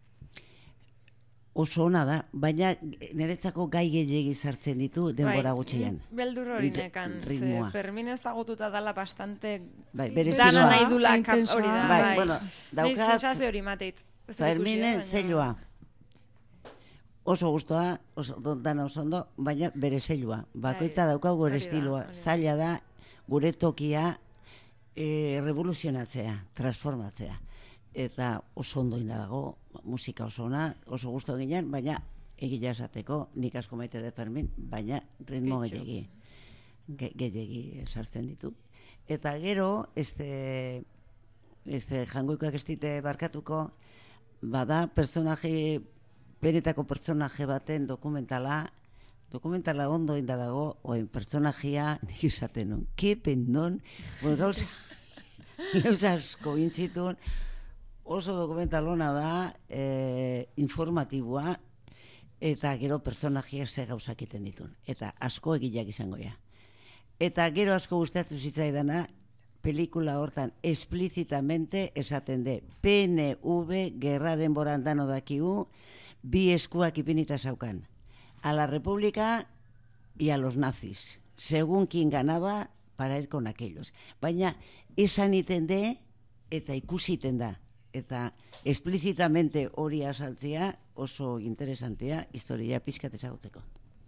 oso ona da, baina niretzako gai gehiegi sartzen ditu denbora gutxian. Beldur hori nekan, ze Ritmoa. Fermin ezagututa dala bastante Bai, bere dana estiloa. nahi dula kap, Intensoa. hori da, Bai, bai. bueno, Nik daukat sensazio hori mateit. Ez dut ikusi, Ferminen baina- selloa. Oso gustoa, oso dana oso ondo, baina bere selloa. Bakoitza Bai, daukagu gure hori da, estiloa. hori da. Zaila da gure tokia e, revoluzionatzea, transformatzea. Eta oso ondo inda dago, musika oso ona, oso gusto ginen, baina egia esateko, nik asko maite de Fermin, baina ritmo Getxo. gehiagi, ge- gehiagi sartzen ditu. Eta gero, este, este jangoikoak ez dite barkatuko, bada personaje, benetako personaje baten dokumentala, dokumentala ondo inda dago, oen personajia, nik izaten non, kepen non, bueno, gauza, gauza asko intzitun, oso dokumental ona da, eh, informatiboa, eta gero personajia ze gauzak egiten ditun. Eta asko egileak izango ja. Eta gero asko gustatu zitzaidana, pelikula hortan explizitamente esaten de P N V gerra denboran dano dakigu, bi eskuak ipinita zaukan. A la República y a los nazis. Según quien ganaba para ir con aquellos. Baina esan iten de eta ikusiten da. Eta explizitamente hori azaltzea oso interesantea historia pizkat ezagutzeko.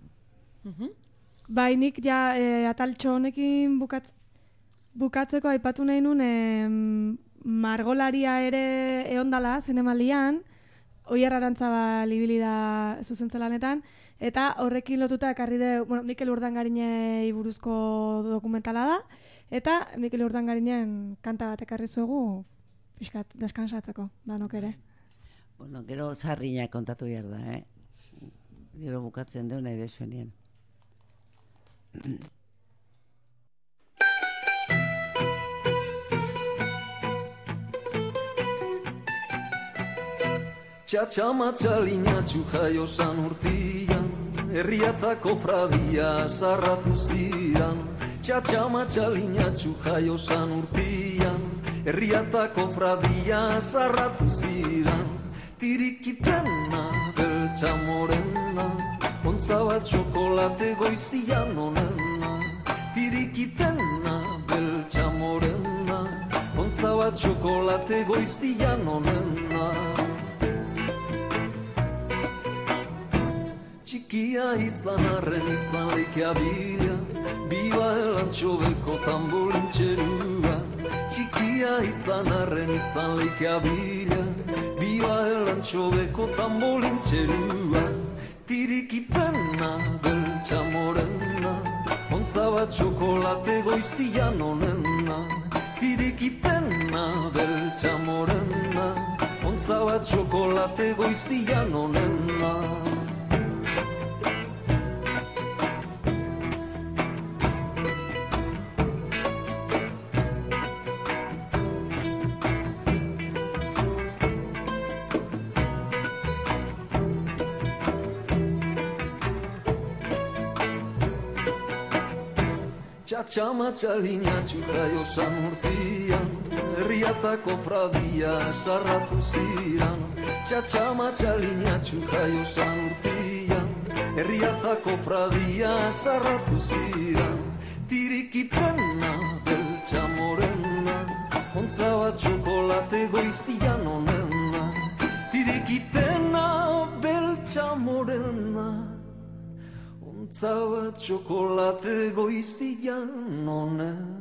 Bai, nik ja e, ataltxo honekin bukat, bukatzeko aipatu nahi nun e, margolaria ere eondala zinemaldian, Oier Arantzabal ibili da zuzentzelanetan, eta horrekin lotuta ekarri de, bueno, Mikel Urdangarinei buruzko dokumentala da, eta Mikel Urdangarinen kanta bat ekarri zuegu, pixkat, deskansatzeko, danok ere. Bueno, gero zarrina kontatu behar da, eh? Gero bukatzen deu nahi desuenien. Txatxama txalina txujaio san urtian, herriatako fradia zarratu ziran. Txatxama txalina txujaio san urtian, herriatako fradia zarratu ziran. Tirikitena, beltza morena, ontza bat txokolate goizian onena. Tirikitena, beltza morena, ontza bat txokolate goizian onena. Txikia izan arren izan leikea bila, biba elantxobeko tambolintxerua. Txikia izan arren izan leikea bila, biba elantxobeko tambolin txerua, tirikitena beltza morena, ontza bat txokolate goizian onena, tirikitena beltza morena, ontza bat txokolate goizian onena. Txatxama txalina txukaio san urtian, herriatako fradia sarratu ziran. Txatxama txalina txukaio san urtian, herriatako fradia sarratu ziran. Tirikitena beltza morena, ontza bat txokolate goizian onena. Tirikitena beltza morena, ontza bat txokolate goizian onena.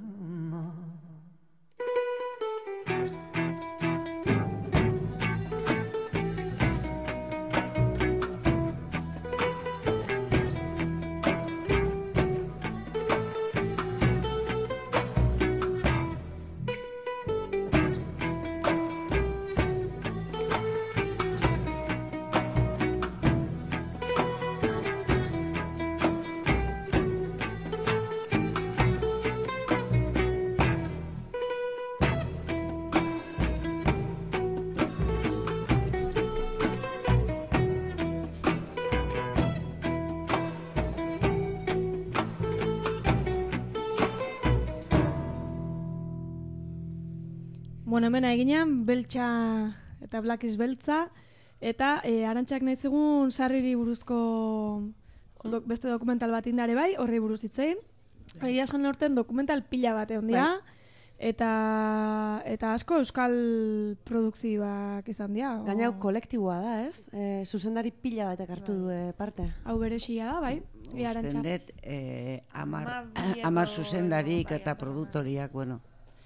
Bueno, hemen eginean, beltza eta Black is beltza, eta e, Arantxak nahi zegun sarriri buruzko do, beste dokumental bat indare bai, horri buruz hitzein. Egia esan horten dokumental pila bat egon dira, eta, eta asko euskal produkzioak izan dira. Gaina hau kolektiboa da, ez? E, zuzendari pila batek hartu du e, parte. Hau beresia da, bai, Usten dut, eh, amar, amar zuzendarik eta produktoriak, bueno,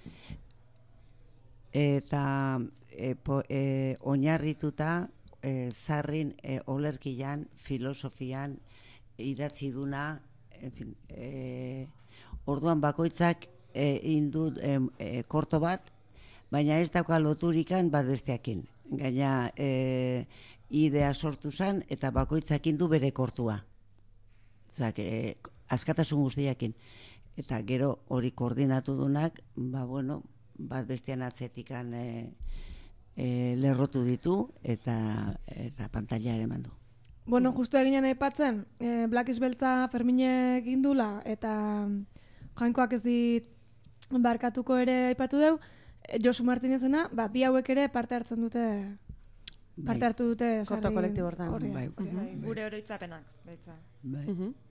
eta e, po, e, oinarrituta e, zarrin e, olerkian, filosofian, idatzi duna, en fin, e, orduan bakoitzak e, indu e, e, korto bat, baina ez dauka loturikan bat besteakin. Gaina e, idea sortu zen eta bakoitzak indu bere kortua. Zak, e, askatasun guztiakin. Eta gero hori koordinatu dunak, ba bueno, bat bestean atzetikan e, e, lerrotu ditu eta eta pantalla ere mandu. Bueno, justu eginean aipatzen, e, Black is beltza Ferminek indula eta Jainkoak ez dit barkatuko ere aipatu deu, e, Josu Martinezena, ba, bi hauek ere parte hartzen dute, parte hartu dute korto kolektibo hortan. Bai. Gure oroitzapenak, baitza. Bai.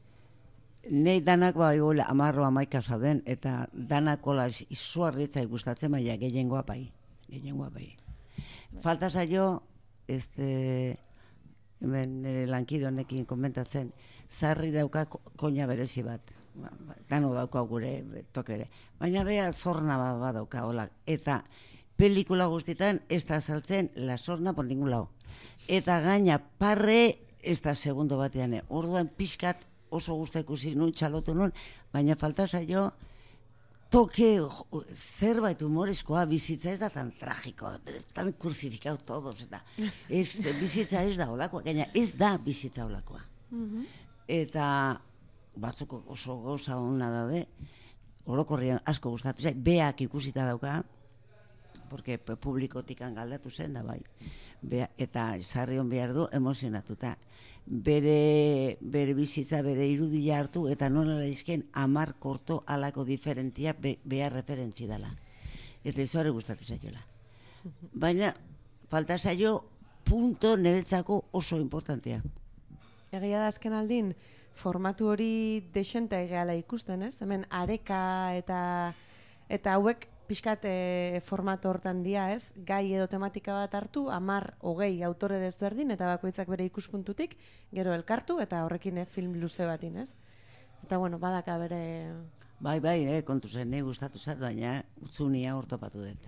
Nei danak ba igual amarro amaika zauden eta danakola izuarritza gustatzen baina gehiengoa bai, gehiengoa bai. Falta zaio este hemen nire lankide honekin komentatzen, sarri dauka koina berezi bat. Ba, ba, dano dauka gure toke ere. Baina bea zorna bat ba dauka hola eta pelikula guztietan ez da saltzen la sorna por ningún lado. Eta gaina parre ez da segundo batean. Orduan pixkat oso gusta ikusi nun, txalotu nun, baina falta zaio toke zerbait humorezkoa, bizitza ez da tan tragiko, tan kursifikau todos, eta ez, bizitza ez da olakoa, gaina ez da bizitza olakoa. Eta batzuk oso goza hona daude, orokorrian asko gustatu zait, beak ikusita dauka, porque publikotikan galdatu zen da bai, Bea, eta sarrion behar du emozionatuta. Bere, bere bizitza, bere irudia hartu, eta nola izken amar korto alako diferentia be, behar referentzi dela. Eta ez hori gustatu zaiola. Baina, falta zaio punto niretzako oso importantea. Egia da azken aldin, formatu hori desenta egeala ikusten, ez? Hemen areka eta eta hauek pixkat e, formato hortan dia, ez? Gai edo tematika bat hartu, amar, hogei autore desberdin, eta bakoitzak bere ikuspuntutik, gero elkartu, eta horrekin e, film luze batin, ez? Eta, bueno, badaka bere... Bai, bai, eh, kontu zen, nahi gustatu zat, baina utzunia hortopatu dut.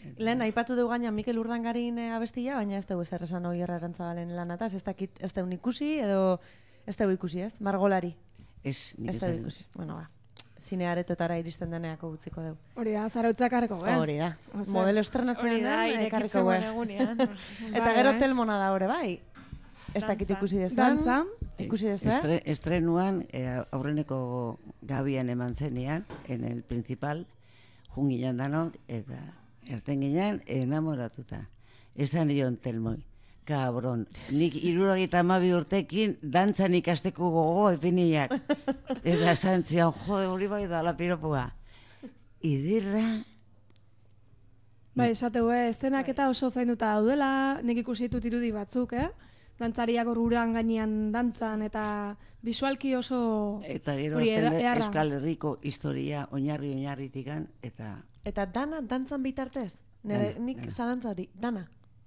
Lehen, aipatu dugu gaina Mikel Urdangarin eh, abestia, baina ez dugu zer esan Oier Arantzabalen lanataz, ez dakit, ez dugu ikusi, edo ez dugu ikusi, ez? Margolari. Ez, nik ez dugu ikusi. Bueno, ba. Zinearetotara iristen deneako utziko dugu. Hori da, zarautzak harriko, eh? Hori da. Modelo estrenatzen denean, ekarriko gue. Eta gero telmona da hori, bai? Ez dakit ikusi dezan. Dantza. Ikusi dezu, eh? Estre, estrenuan, eh, aurreneko gabian eman zenean, en el principal, junginan danok, eta erten ginen enamoratuta. Esan nion telmoi, kabron, nik hirurogeita hamabi urtekin dantzan ikasteko gogo epiniak. Eta esan zion, jode, hori bai da la piropua. Idirra... Bai, esateu, eh, estenak eta oso zainduta daudela, nik ikusi ditut irudi batzuk, eh? Dantzariak horrean gainean dantzan, eta visualki oso... Eta gero hori azten ederra. Euskal Herriko historia oinarri oinarritikan, eta... Eta dana dantzan bitartez? Nere, Dana, nik dana. zalantzari, dana.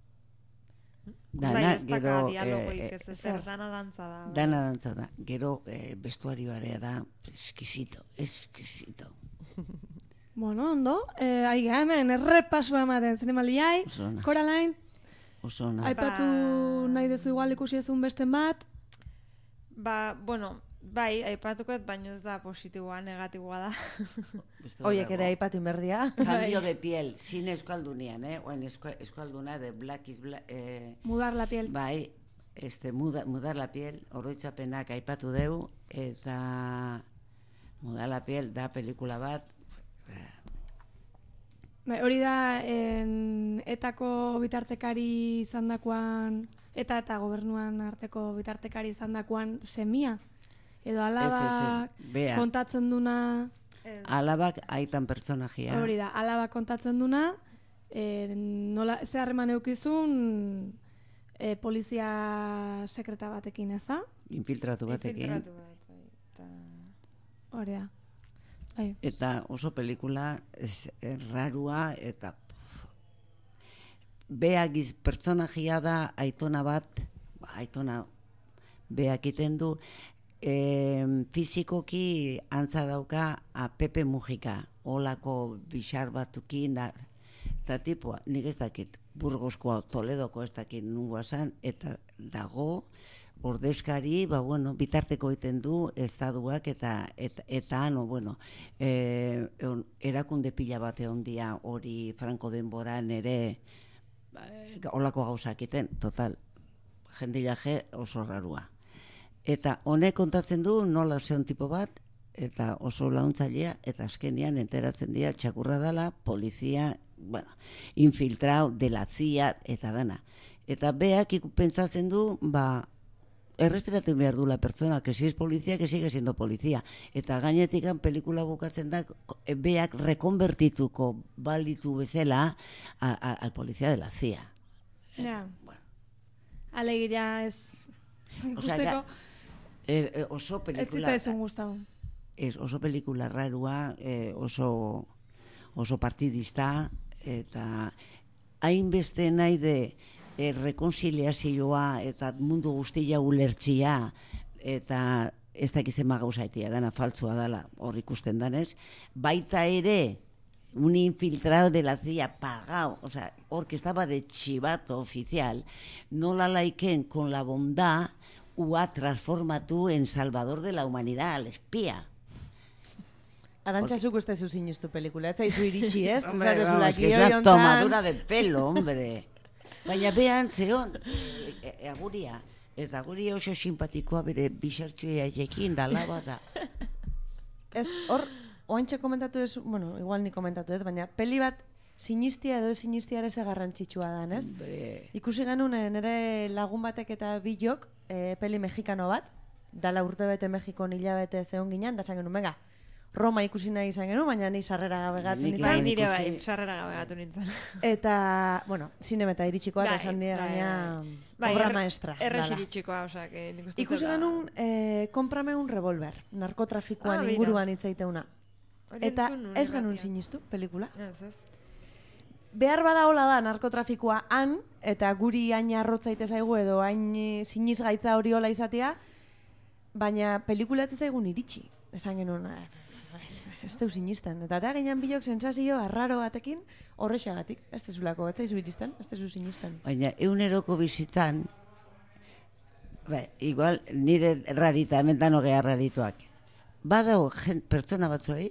Dana, gero... dialogoik eh, ez ezer, dana dantza da. Dana dantza da. Gero eh, bestuarioarea da exquisito, exquisito. Bueno, ondo, eh, aiga hemen, errepasua ematen, zinemaldiai, Oso ona. Coraline, Oso ona. aipatu nahi dezu igual ikusi ezun besten bat, Ba, bueno, bai, aipatuko, baina ez da positiboa, negatiboa da. Oiek ere aipatu inberdia. Cambio de piel, sin euskaldunean, eh? Oen euskalduna de black is black... Eh, mudar la piel. bai, este, muda, mudar la piel, oroitzapenak aipatu deu, eta mudar la piel da pelikula bat, Bai, hori da, en, etako bitartekari izandakoan, eta eta gobernuan arteko bitartekari izandakoan semia, edo alaba Ez, ez, ez, bea. kontatzen duna, alabak aitan personajia. hori da, alaba kontatzen duna, e, nola, ze harreman eukizun e, polizia sekreta batekin, ez da? Infiltratu batekin. Infiltratu bat, bai, eta... Hori da. Bai. Eta oso pelikula ez, rarua eta beak iz pertsonajia da aitona bat, ba, aitona beak iten du, e, fizikoki antza dauka a Pepe Mujica, olako bixar batukin da, eta tipua, nik ez dakit, Burgoskoa, Toledoko ez dakit nungoa zan, eta dago, ordezkari, ba, bueno, bitarteko egiten du estaduak eta eta, eta ano, bueno, e, erakunde pila bat egon dia hori Franco denboran ere e, olako gauzak egiten, total, jendilaje oso rarua. Eta honek kontatzen du nola zeon tipo bat, eta oso launtzailea, eta azkenian enteratzen dira txakurra dela, polizia, bueno, infiltrao de la C I A, eta dana. Eta beak pentsatzen du, ba, errespetatu behar du la persona, que si es policía, que sigue siendo policía. Eta gainetikan pelikula bukatzen da, beak rekonbertituko balitu bezala a, a, al policía de la C I A. Ja. Bueno. Alegia ez ikusteko, Er, er, oso ez pelikula... zitzaizun gustatu. Ez, oso pelikula rarua, eh, oso, oso partidista, eta hainbeste nahi de eh, rekonziliazioa eta mundu guztia ulertzia, eta ez dakizema gauzaitia, dana faltzua dela hor ikusten danez, baita ere, un infiltrado de la C I A pagado, o sea, hor que estaba de chivato oficial, no la laiken con la bondad ua transformatu en salvador de la humanidad, al espía. Arantxa zuk uste zu sinistu pelikula, ez zaizu iritsi, ez? Hombre, Esate vamos, zula, es que es gioi una hontan- tomadura de pelo, hombre. Baina behan, zeon, e, e, aguria, eta aguria oso simpatikoa bere bizartxoia ekin da laba da. Ez, hor, oantxe komentatu ez, bueno, igual ni komentatu ez, baina peli bat sinistia edo ez sinistia ere ze garrantzitsua da, ez? Hombre. Ikusi genuen eh, nire lagun batek eta bilok eh, peli mexikano bat, dala urte bete Mexikon hilabete zeon ginen, da esan genuen, venga, Roma ikusi nahi izan genuen, baina ni sarrera gabe gatu Nik nintzen. Bai, ikusi- nire bai, sarrera gabe gatu nintzen. Eta, bueno, zinemeta iritsikoa, eta Bai, esan die bai, gaina Bai, obra er- maestra. Errex dala. iritsikoa, osea, que nik uste Ikusi zela- genuen, eh, komprame un revolver, narkotrafikoan Ah, mira. inguruan hitzaiteuna. Hori Eta entzun nuen ez genuen irratian. sinistu, pelikula. Ez, ez. Behar bada hola da narkotrafikoa han, eta guri hain arrotzaite zaigu edo hain eh, sinizgaitza hori hola izatea, baina pelikula ez zaigun iritsi. Esan genuen, eh, ez, ez teu sinisten. Eta eta ginen bilok sensazio arraro batekin horrexagatik. Ez tezulako, ez teizu iristen, ez tezu sinisten. Baina eguneroko bizitzan, ba, igual nire rarita, hemen dano geha rarituak. Badao pertsona batzuei,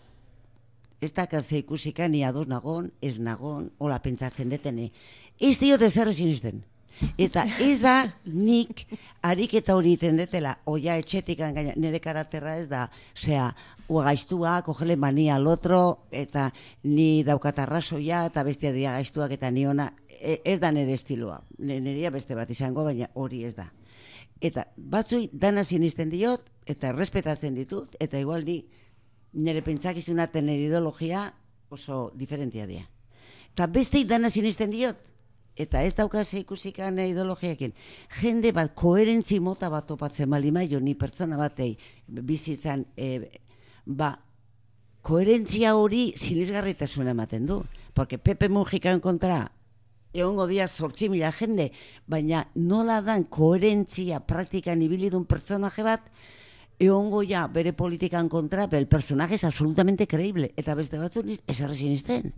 ez dakatze ikusika ni ados nagon, ez nagon, hola pentsatzen detene. Ez diote zer sinisten. Eta ez da nik ariketa hori iten detela, oia etxetikan gaina, nire karakterra ez da, zera, gaiztua, kogele mania al otro, eta ni daukat arrazoia, eta bestia dia gaiztuak, eta ni ona, ez da nire estiloa. Nirea beste bat izango, baina hori ez da. Eta batzui dana sinisten diot, eta errespetatzen ditut, eta igual ni nire pentsakizunaten nire ideologia oso diferentia dira. Eta bestei dana sinisten diot, eta ez daukaz ikusikan ideologiakin. Jende bat, koherentzi mota bat topatzen balimaio, ni pertsona batei bizitzan, e, ba, koherentzia hori sinisgarritasuna ematen du. Porque Pepe Mujikan kontra, egongo dia zortzi mila jende, baina nola dan koherentzia praktikan ibilidun personaje bat, egongo ja bere politikan kontra, bel personaje es absolutamente creíble, eta beste batzuk ez erre sinisten.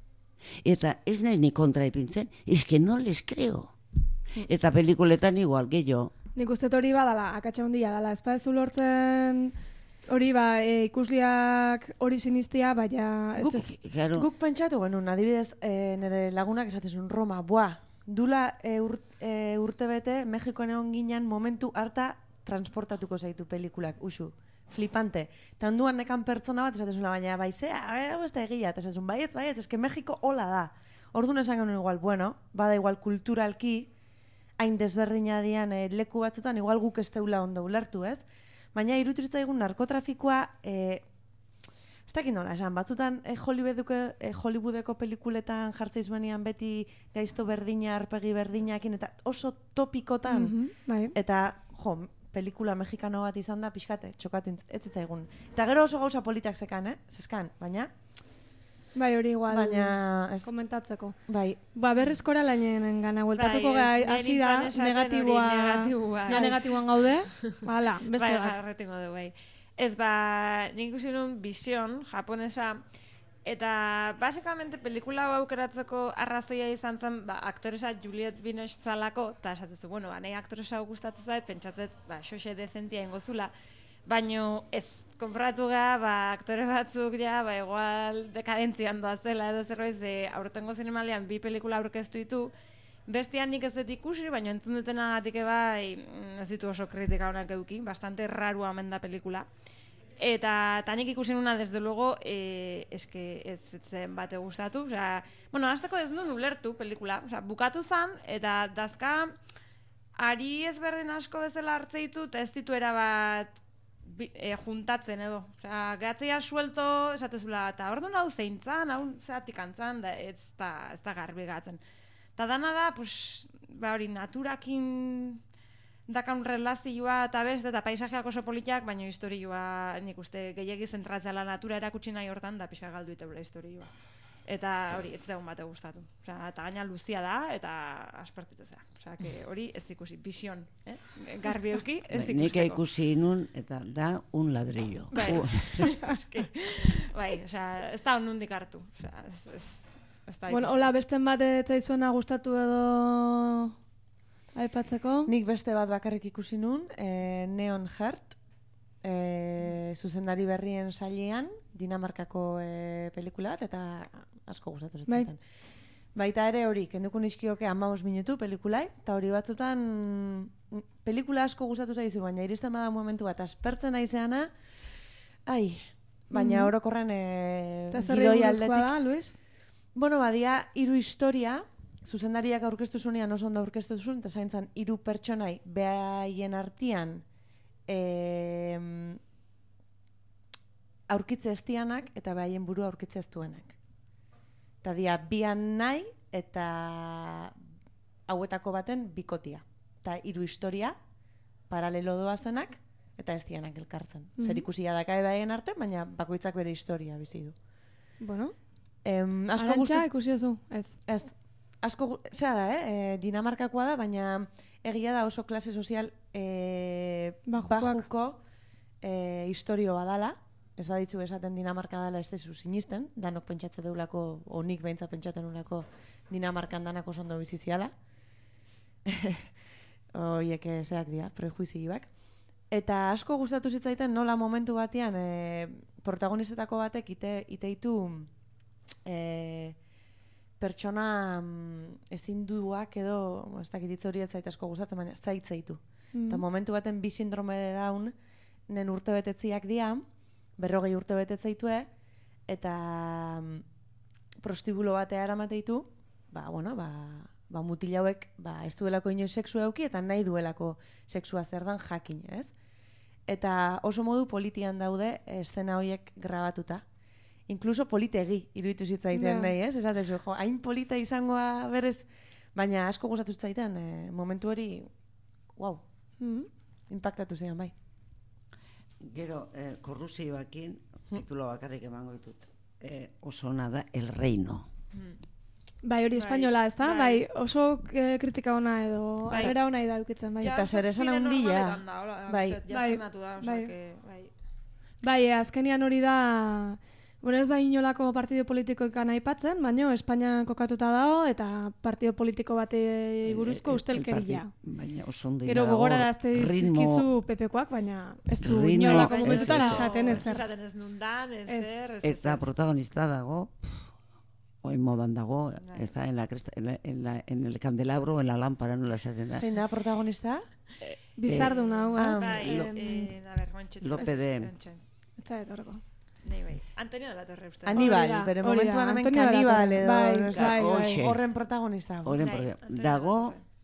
Eta ez nahi ni kontra ipintzen, ez que no les creo. Eta pelikuletan igual, gehiago. Nik uste hori badala, akatsa hundia dala, ez badezu lortzen hori ba, e, ikusliak hori sinistia, baina ez Guk, ez. claro. Guk pentsatu genuen, adibidez, e, nire lagunak esatezun Roma, buah, dula e, ur, e, urte bete, Mexikoan egon ginen momentu harta transportatuko zaitu pelikulak, usu. Flipante. Eta onduan nekan pertsona bat esatezuna, baina baizea, hau ez da egia, eta esatezun, baietz, baietz, eske Mexiko hola da. Orduan esan genuen igual, bueno, bada igual kulturalki, hain desberdina dian e, leku batzutan, igual guk ez teula ondo ulertu, ez? Baina iruturitza egun narkotrafikoa, e, ez dakit nola, esan, batzutan e, Hollywoodeko, e, Hollywoodeko pelikuletan jartzei zuenian beti gaizto berdina, arpegi berdinakin, eta oso topikotan, Mhm, bai. eta, jo, pelikula mexikano bat izan da, pixkate, txokatu ez zitzaigun. Eta gero oso gauza politak zekan, eh? Zezkan, baina... Bai, hori igual Baina, ez- komentatzeko. Bai. Ba, berriz koralainen gana, bueltatuko Bai, gai, ez, hasi da, niri esaten negatiboa, hori, negatiboa. ja negatiboan gaude, hala, beste bai, bat. jarretingo du, bai. Ez, ba, nik ikusi nuen Vision, japonesa, eta basikamente pelikula hau aukeratzeko arrazoia izan zen, ba, aktoresa Juliette Binoche zalako, eta esatezu, bueno, ba, nahi aktoresa hau gustatzen zait, pentsatzet, ba, xoxe dezentia ingozula, baino ez, konpratu ga, ba, aktore batzuk ja, ba, igual dekadentzian doazela edo zerbait, ze aurtengo zinemaldian bi pelikula aurkeztu ditu, bestian nik ez dut ikusi, baina entzun dutenagatik bai, ez ditu oso kritika honak eduki, bastante rarua omen da pelikula. Eta tanik ikusi nuna, desde luego, eh, eske ez zen bate gustatu. Osea, bueno, hasteko ez nuen ulertu pelikula. Osea, bukatu zan, eta dazka ari ezberdin asko bezala hartzeitu, eta ez ditu erabat bi, eh, juntatzen edo. Osea, gehatzeia suelto, esatezula, eta orduan hau zeintzan, hau zeatik antzan, da ez da, ez da garbi gatzen. Eta dana da, pues, ba hori, naturakin dakan relazioa eta beste, eta paisajeak oso politiak, baina historioa nik uste gehiagi zentratzea la natura erakutsi nahi hortan, da pixka galdu iteula historioa. Eta hori, ez daun bate gustatu. Osea, eta gaina luzia da, eta aspertutzea. Osea, que hori ez ikusi, Vision, eh? Garbi euki, ez ikusteko. Nik ikusi nun, eta da un ladrillo. Bai, Uh. eski, bai, osea, ez da honundik hartu. Osea, ez, ez, ez da Bueno, ikusi. hola, besten bat ez zaizuena gustatu edo aipatzeko? Nik beste bat bakarrik ikusi nun, e, Neon Heart, e, zuzendari berrien sailean, Dinamarkako e, pelikula bat, eta asko gustatu Bai. zitzaidan. Baita ere hori, kenduko nizkioke hamabost minutu pelikulai, eta hori batzutan mm, pelikula asko gustatu zaizu, baina iristen bada momentu bat, aspertzen naizeana, ai, baina Mhm. orokorren e, Eta zerri gidoi buruzkoa aldetik. da, Luis? Bueno, badia, hiru historia, zuzendariak aurkeztu zunean oso ondo aurkeztu zuen, eta zaintzan hiru pertsonai behaien artean e, aurkitze estianak eta behaien burua aurkitze ez duenak. Eta dia, bian nahi eta hauetako baten bikotia. Eta hiru historia, paralelo doazenak, eta ez dianak elkartzen. Mhm. Zer ikusia daka behaien arte, baina bakoitzak bere historia bizi du. Bueno, Em, asko Arantxa gustu- ikusi duzu, ez. Ez, asko, gu- zera da, eh? E, Dinamarkakoa da, baina egia da oso klase sozial e, Bajukoak. bajuko e, historio badala, ez baditzu esaten Dinamarka dela ez dezu sinisten, danok pentsatze deulako, o nik behintzat pentsaten ulako Dinamarkan danak oso ondo biziziala. Oiek zeak dira, prejuizioak. Eta asko gustatu zitzaiten nola momentu batean e, protagonistetako batek ite, iteitu e, pertsona mm, ezinduak edo, ez dakit hitz hori ez zait asko gustatzen, baina zaitzaitu. Mm. Eta momentu baten bi sindrome daun, nen urte betetziak dia, berrogei urte betetzaitue, eta mm, prostibulo batea eramateitu, ba, bueno, ba, ba mutil hauek ba, ez duelako inoiz sexu euki eta nahi duelako sexua zer dan jakin, ez? Eta oso modu politian daude eszena horiek grabatuta. Inkluso politegi iruditu zitzaiten yeah. nahi, ez? Esatezu, jo, hain polita izangoa berez, baina asko gustatu zitzaiten e, momentu hori, wow, mm-hmm. impactatu zian, bai. Gero, eh, korrupzioakin, titulo bakarrik emango ditut, eh, oso ona da El Reino. Mm. Bai, hori espainola, ez da? Bai. bai, oso eh, kritika ona edo bai. Arrera ona edukitzen, bai. Eta zer esan handia. Bai, bai, bai. Bai, bai, azkenian hori da, bueno, ez da inolako partido politikoekan aipatzen, baina Espainian kokatuta dago, eta partido politiko batei buruzko ustelkeria. Baina oso ondo gero gogorarazte dizkizu pepekoak, baina ez du inolako momentutan esaten ez zer. Esaten ez nundan, ez zer. Eta protagonista dago, en modan dago, eza en la cresta, en, la, en, la, en el candelabro, en la lámpara, no la esaten da. Zein da protagonista? Eh, Bizarduna, hau, ah, bai, eh, a ver, Juanchetu. Lope de... Eta etorko. Nei, bai. Antonio de la Torre, uste. Aníbal, bere momentuan hemen Aníbal edo, bai, bai, horren protagonista. Horren protagonista. Dago,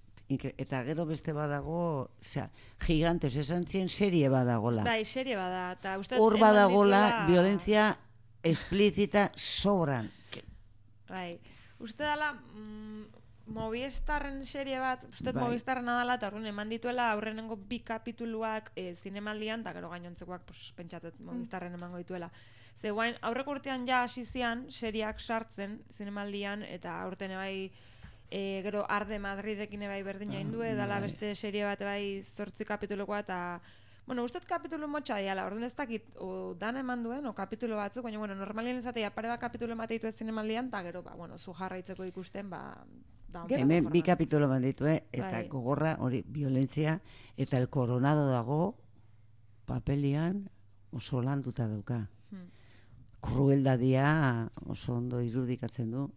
eta gero beste badago, osea, gigantes esan zien serie badagola. Bai, serie bada, eta uste... Hor badagola, violencia explícita sobran. Bai, uste dala, mm, Movistarren serie bat, uste bai. Movistarren adala, eta horren eman dituela aurrenengo bi kapituluak e, zinemaldian, eta gero gainontzekoak pues, pentsatet Movistarren emango dituela. Ze guain, aurreko urtean ja hasi zian seriak sartzen zinemaldian, eta aurten bai e, gero Arde Madridekin bai berdina ah, indue, dala bai. Beste serie bat bai zortzi kapitulukoa, eta bueno, usted kapitulu motxa diala, orduan ez dakit, o dan eman duen, o kapitulu batzuk, baina, bueno, normalien ezatea, pare bat kapitulu emateitu ez zinemaldian, eta gero, ba, bueno, zu jarraitzeko ikusten, ba, da un hemen bi kapitulu eman ditu, eh? Eta bai. Gogorra, hori, violentzia, eta el coronado dago, papelian, oso landuta dauka. Hmm. Krueldadia oso ondo irudikatzen du.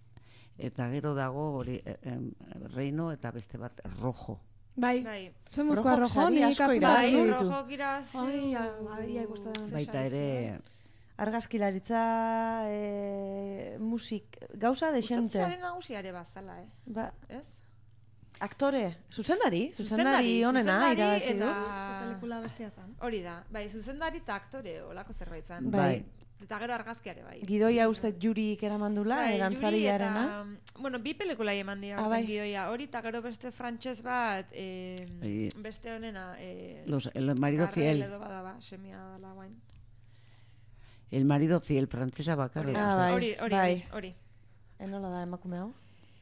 Eta gero dago, hori, eh, reino, eta beste bat, rojo. Bai, bai. Somozko arrojo, ni kapitulu bai, ditu. Rojo irabazi. Ai, ai, ai, gustatzen. Baita ere... Argazkilaritza, e, musik, gauza desente. Gustatzen nagusiare bazala, eh? Ba, ez? Aktore, zuzendari, zuzendari onena irabazi du. Pelikula bestia zen. Hori da, bai, zuzendari eta aktore olako zerbait zen. Bai. Eta gero argazkiare bai. Gidoia uste jurik eramandula, bai, dantzariarena. Eta, bueno, bi pelikulai eman dira ah, bai. gidoia. Hori eta gero beste frantses bat, eh, beste honena, eh, Los, el marido fiel. Edo bada ba, semia dela guain. El marido fiel, frantzesa bakarrik. Ah, bai, hori, hori, bai. hori. Enola da emakume hau?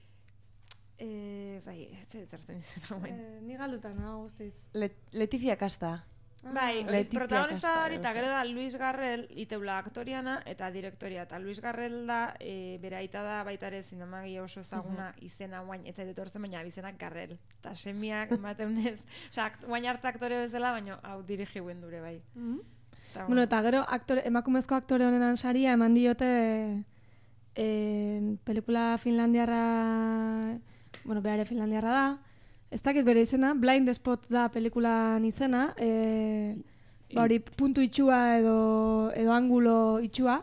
Eh, bai, ez zertzen izan guain. Eh, ni galdutan, hau guztiz. Let, Letizia Kasta. Bai, protagonista da hori, eta gero da Luis Garrel, iteula aktoriana eta direktoria. Eta Luis Garrel da, e, bere aita da baita ere zinemagia oso ezaguna uh-huh. izena guain, eta etortzen baina bizenak Garrel. Eta semiak emateunez, oza, guain arte aktore bezala, baina hau dirigi guen dure bai. Uh-huh. Eta, bueno, eta gero aktore, emakumezko aktore honenan saria eman diote e, pelikula finlandiarra, bueno, behare finlandiarra da, ez dakit bere izena, Blind Spot da pelikulan izena, e, ba hori puntu itxua edo, edo angulo itxua,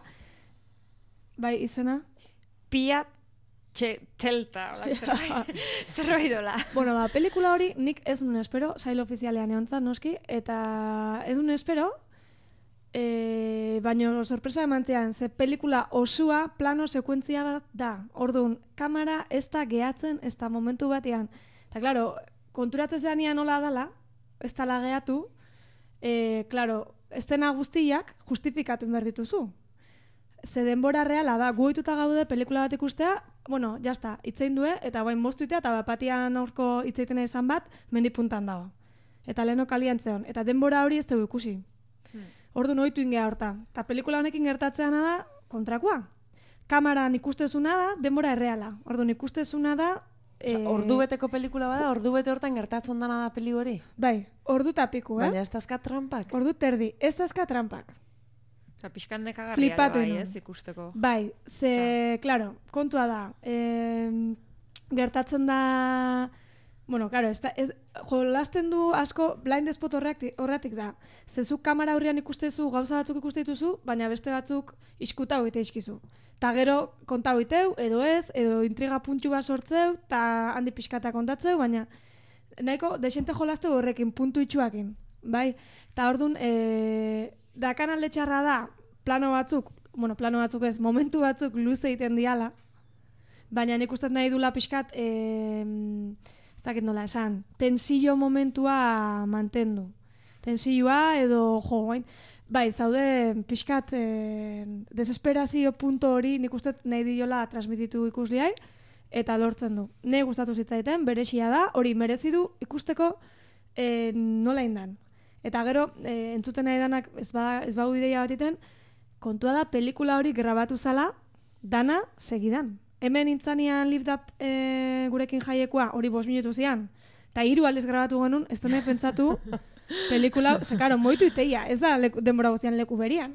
bai izena? Pia txe, telta, zerbait dola. Bueno, ba, pelikula hori nik ez nun espero, sail ofizialean egontzat noski, eta ez nun espero, e, baino sorpresa emantzean, ze pelikula osua plano sekuentzia bat da, orduan, kamera ez da gehatzen, ez da momentu batean. Eta, klaro, konturatzen zean nola dala, ez dala gehatu, e, klaro, estena guztiak justifikatu behar dituzu. Ze denbora reala da, guoituta gaude pelikula bat ikustea, bueno, jazta, itzein due, eta bain moztuitea, eta bapatian aurko itzeitena izan bat, mendipuntan dago. Eta leheno kaliantzeon, eta denbora hori ez dugu ikusi. Hmm. Ordu noitu ingea horta. Ta pelikula honekin gertatzeana da kontrakoa. Kamaran ikustezuna da, denbora erreala. Ordu ikustezuna da... E... Ordu beteko pelikula bada, ordu bete hortan gertatzen dana da peli hori? Bai, ordu tapiku, eh? Baina ez dazka trampak? Ordu terdi, ez dazka trampak. Osa, pixkan nekagarria bai, ez, ikusteko. Bai, ze, Osa. Claro, kontua da, eh, gertatzen da... Bueno, claro, ez da, ez, jolasten du asko blind spot horretik, horretik da. Zezuk kamera aurrean ikustezu, gauza batzuk ikuste dituzu, baina beste batzuk iskuta hoite iskizu. Ta gero konta hoiteu, edo ez, edo intriga puntu bat sortzeu, ta handi pixkata kontatzeu, baina nahiko desente jolaste horrekin, puntu itxuakin. Bai, ta ordun e, dakan alde txarra da, plano batzuk, bueno, plano batzuk ez, momentu batzuk luze egiten diala, baina nik uste nahi dula pixkat, e, ez dakit nola esan, tensio momentua mantendu. Tensioa edo jo, guain. Bai, zaude pixkat eh, desesperazio punto hori nik uste nahi diola transmititu ikusliai eta lortzen du. Nei gustatu zitzaiten, berexia da, hori merezi du ikusteko eh, nola indan. Eta gero, eh, entzuten nahi danak ez, ba, ez bau ideia bat iten, kontua da pelikula hori grabatu zala, dana segidan. Hemen intzanian Live Up e, gurekin jaiekoa hori bost minutu zian. Eta hiru aldez grabatu genuen, ez dene pentsatu pelikula, ze karo, moitu iteia, ez da leku, denbora guztian leku berian.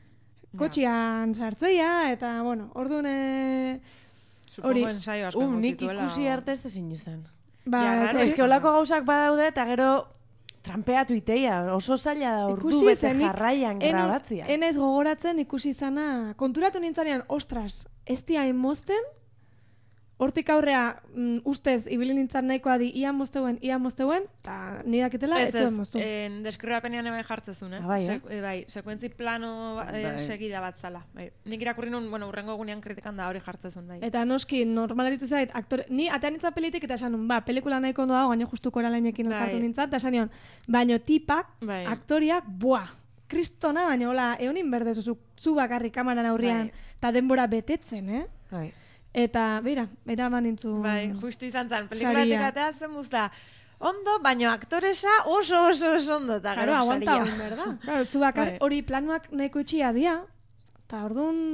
Kotxian sartzeia, eta, bueno, orduan... E, Supongo ensaio asko um, nik konstituela. ikusi arte ez da sinisten. Ba, ez que olako gauzak badaude, eta gero trampeatu iteia, oso zaila da ordu ikusi bete jarraian grabatzia. Enez gogoratzen ikusi izana, konturatu nintzanean, ostras, ez dia mozten, hortik aurrea mm, ustez ibili nintzan nahikoa di ia mozteuen, ia mozteuen, eta nidakitela ez zuen moztu. Ez, ez, deskribapenean ebai jartzezun, eh? Ah, bai, eh? Se, bai, sekuentzi plano eh, bai. segida bat zala. Bai. Nik irakurri nun, bueno, urrengo egunean kritikan da hori jartzezun, bai. Eta noski, normalaritu zait, aktore, ni atean nintzen pelitik eta esan nun, ba, pelikula nahiko ondo dago, gaino justu koralainekin elkartu Bai. nintzen, eta esan nion, baino tipak, Bai. aktoriak, buah, kristona, baina hola, eonin berdez, zu, zu bakarri kamaran aurrian, eta denbora betetzen, eh? Bai. Eta, beira, eraman nintzu... Bai, justu izan zen, pelikulatik ateatzen muzta, ondo, baino aktoresa oso oso oso ondo, eta Claro, gero aguanta saria. hori, berda? Claro, zu bakar Bai. hori planuak nahiko itxia dia, eta orduan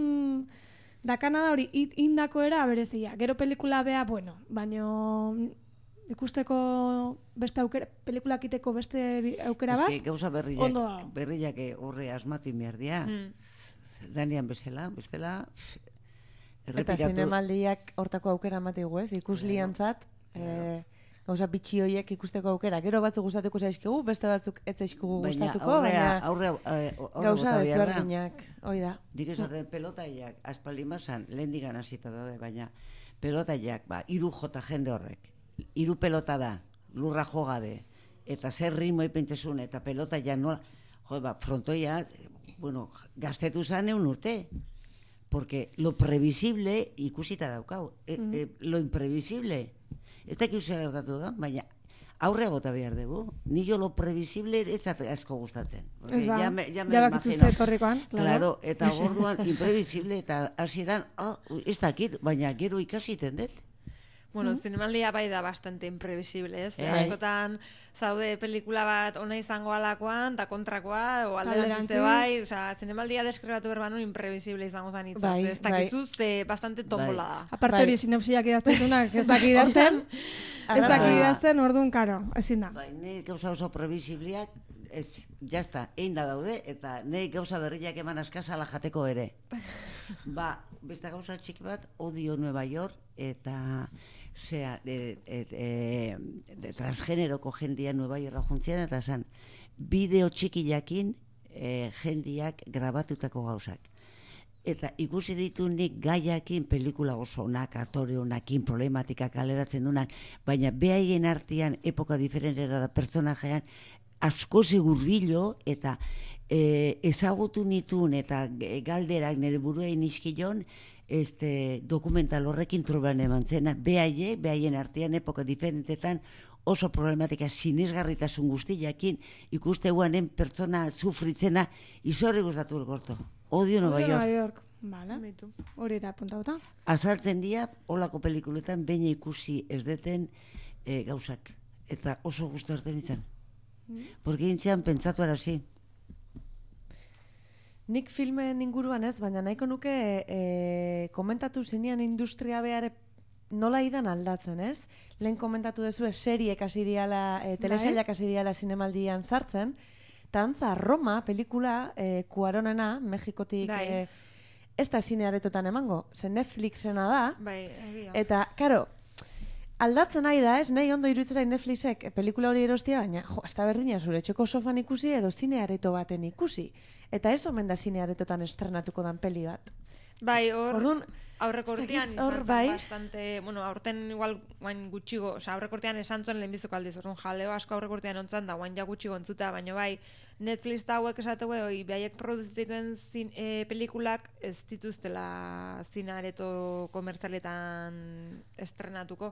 dakana da hori it- indako era berezia. Gero pelikula bea, bueno, baino ikusteko beste aukera, pelikulak iteko beste bi- aukera bat, Ez que gauza berriak, ondo dago. berriak horre asmatu inberdia. Mm. Danian bezala, bestela... Eta errepikatu- zinemaldiak hortako aukera ematigu, ez? Ikusliantzat, eh, gauza bitxi horiek ikusteko aukera. Gero batzuk gustatuko zaizkigu, beste batzuk ez zaizkigu Baina gustatuko, aurrea, baina aurrea, eh, aurrea gauza bota behar da. desberdinak, hoi da. Dik esaten pelotaiak, aspaldi mazan, lehen digan hasita daude, baina pelotaiak, ba, hiru jota jende horrek, hiru pelota da, lurra jo gabe, eta zer ritmo ipentzesun, eta pelotaia nola, jo, ba, frontoia, bueno, gaztetu zan eun urte, porque lo previsible ikusita daukau, e, e, lo imprevisible, ez dakik usea gertatu da, baina aurrea bota behar dugu. Ni jo lo previsible ez zat asko gustatzen. ez ba, Ja me, ja me ja lo bakizu imagino. zetorrikoan, Claro, eta orduan imprevisible eta hasieran, ah, ez dakit, baina gero ikasiten dut. Bueno, zinemaldia bai da bastante imprevisible, ez? Bai. Askotan zaude pelikula bat ona izango alakoan, eta kontrakoa, o alderantzizte Alderantziz. bai, osea, zinemaldia deskribatu behar banu imprevisible izango zan hitza. Bai, ez dakizu, ze bastante tombola da. Aparte Bai. hori sinopsiak idazten dunak, ez daki idazten, ez daki Arazoa. idazten, orduan, karo, ezin da. Bai, nei gauza oso previsibleak, ez, jazta, egin da daude, eta nei gauza berriak eman askazala jateko ere. Ba, beste gauza txiki bat, Odio Nueva York, eta zera, e, e, e, de transgeneroko jendia Nueva Yorka juntzian, eta zan, bideo txiki jakin e, jendiak grabatutako gauzak. Eta ikusi ditu nik gaiakin pelikula oso onak, aktore onakin, problematika kaleratzen dunak, baina behaien artean epoka diferentera da personajean asko segurbillo eta e, ezagutu nitun eta e, galderak nire buruain iskillon este, dokumental horrekin trobean eman zena, behaie, behaien artean epoka diferentetan oso problematika sinesgarritasun guztiakin ikuste guanen pertsona sufritzena izorri gustatu gorto. Odio Nueva Odio York. Nueva York. Vale. Hori era apuntauta. Azaltzen dira, olako pelikuletan behin ikusi ez deten e, gauzak. Eta oso gustu hartzen izan. Porque intzian pentsatu arazi. Nik filmen inguruan ez, baina nahiko nuke e, komentatu zenean industria behar nola idan aldatzen, ez? Lehen komentatu duzu seriek hasi diala, e, telesailak hasi diala zinemaldian sartzen, eta antza Roma pelikula e, Cuaronena, Mexikotik e, ez da zine aretotan emango, ze Netflixena da, bai, eta, karo, aldatzen nahi da, ez? Nahi ondo iruditzera Netflixek pelikula hori erostia, baina, jo, ez da berdina zure txoko sofan ikusi edo zine areto baten ikusi. Eta ez omen da zine aretotan estrenatuko dan peli bat. Bai, hor, Orduan, aurreko urtean izan zen bai. bastante, bueno, aurten igual guain gutxigo, oza, aurreko urtean esan zuen lehenbiziko aldiz, orduan jaleo asko aurreko urtean ontzan da, guain ja gutxigo ontzuta, baina bai, Netflix da hauek esatu hoi, behaiek produzituen zin, e, pelikulak ez dituztela zine areto komertzialetan estrenatuko.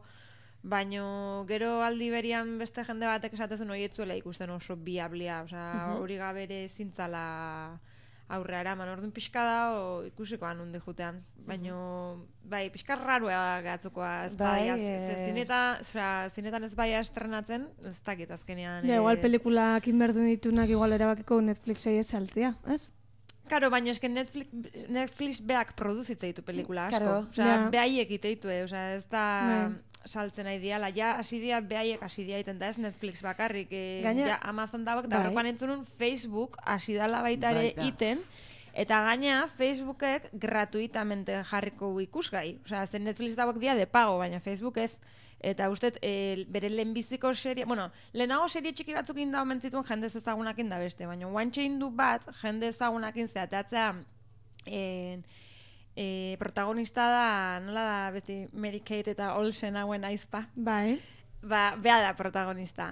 Baino gero aldi berian beste jende batek esatezun hori etzuela ikusten oso biablia, osea, hori gabere zintzala aurrea eraman, orduan pixka da o, ikusikoan hundi jutean. Baino, bai, pixka raroa gatzukoa, ez bai, zineta, zinetan ez bai estrenatzen, ez dakit azkenean. Ja, igual pelikulak inberdun ditunak igual erabakiko Netflixei ez saltzea, ez? Karo, baina eske Netflix, Netflix beak produzitze ditu pelikula asko. Claro, osea, ja. behaiek iteitu, osea, ez da saltzen nahi diala. Ja, hasi dia behaiek hasi dia iten da, ez Netflix bakarrik. E, Gaina, ja, Amazon dauek, da bai. horrekoan entzunun Facebook hasi dala baita ere iten, eta gaina Facebookek gratuitamente jarriko ikusgai. Osea, zen Netflix dauek dia de pago, baina Facebook ez. Eta usted, e, bere lehenbiziko serie, bueno, lehenago serie txiki batzuk inda omen zituen jende ezagunakin da beste, baina guantxe indu bat jende ezagunakin zehateatzea e, e, protagonista da, nola da beste Mary Kate eta Olsen hauen aizpa. Bai. Ba, bea da protagonista.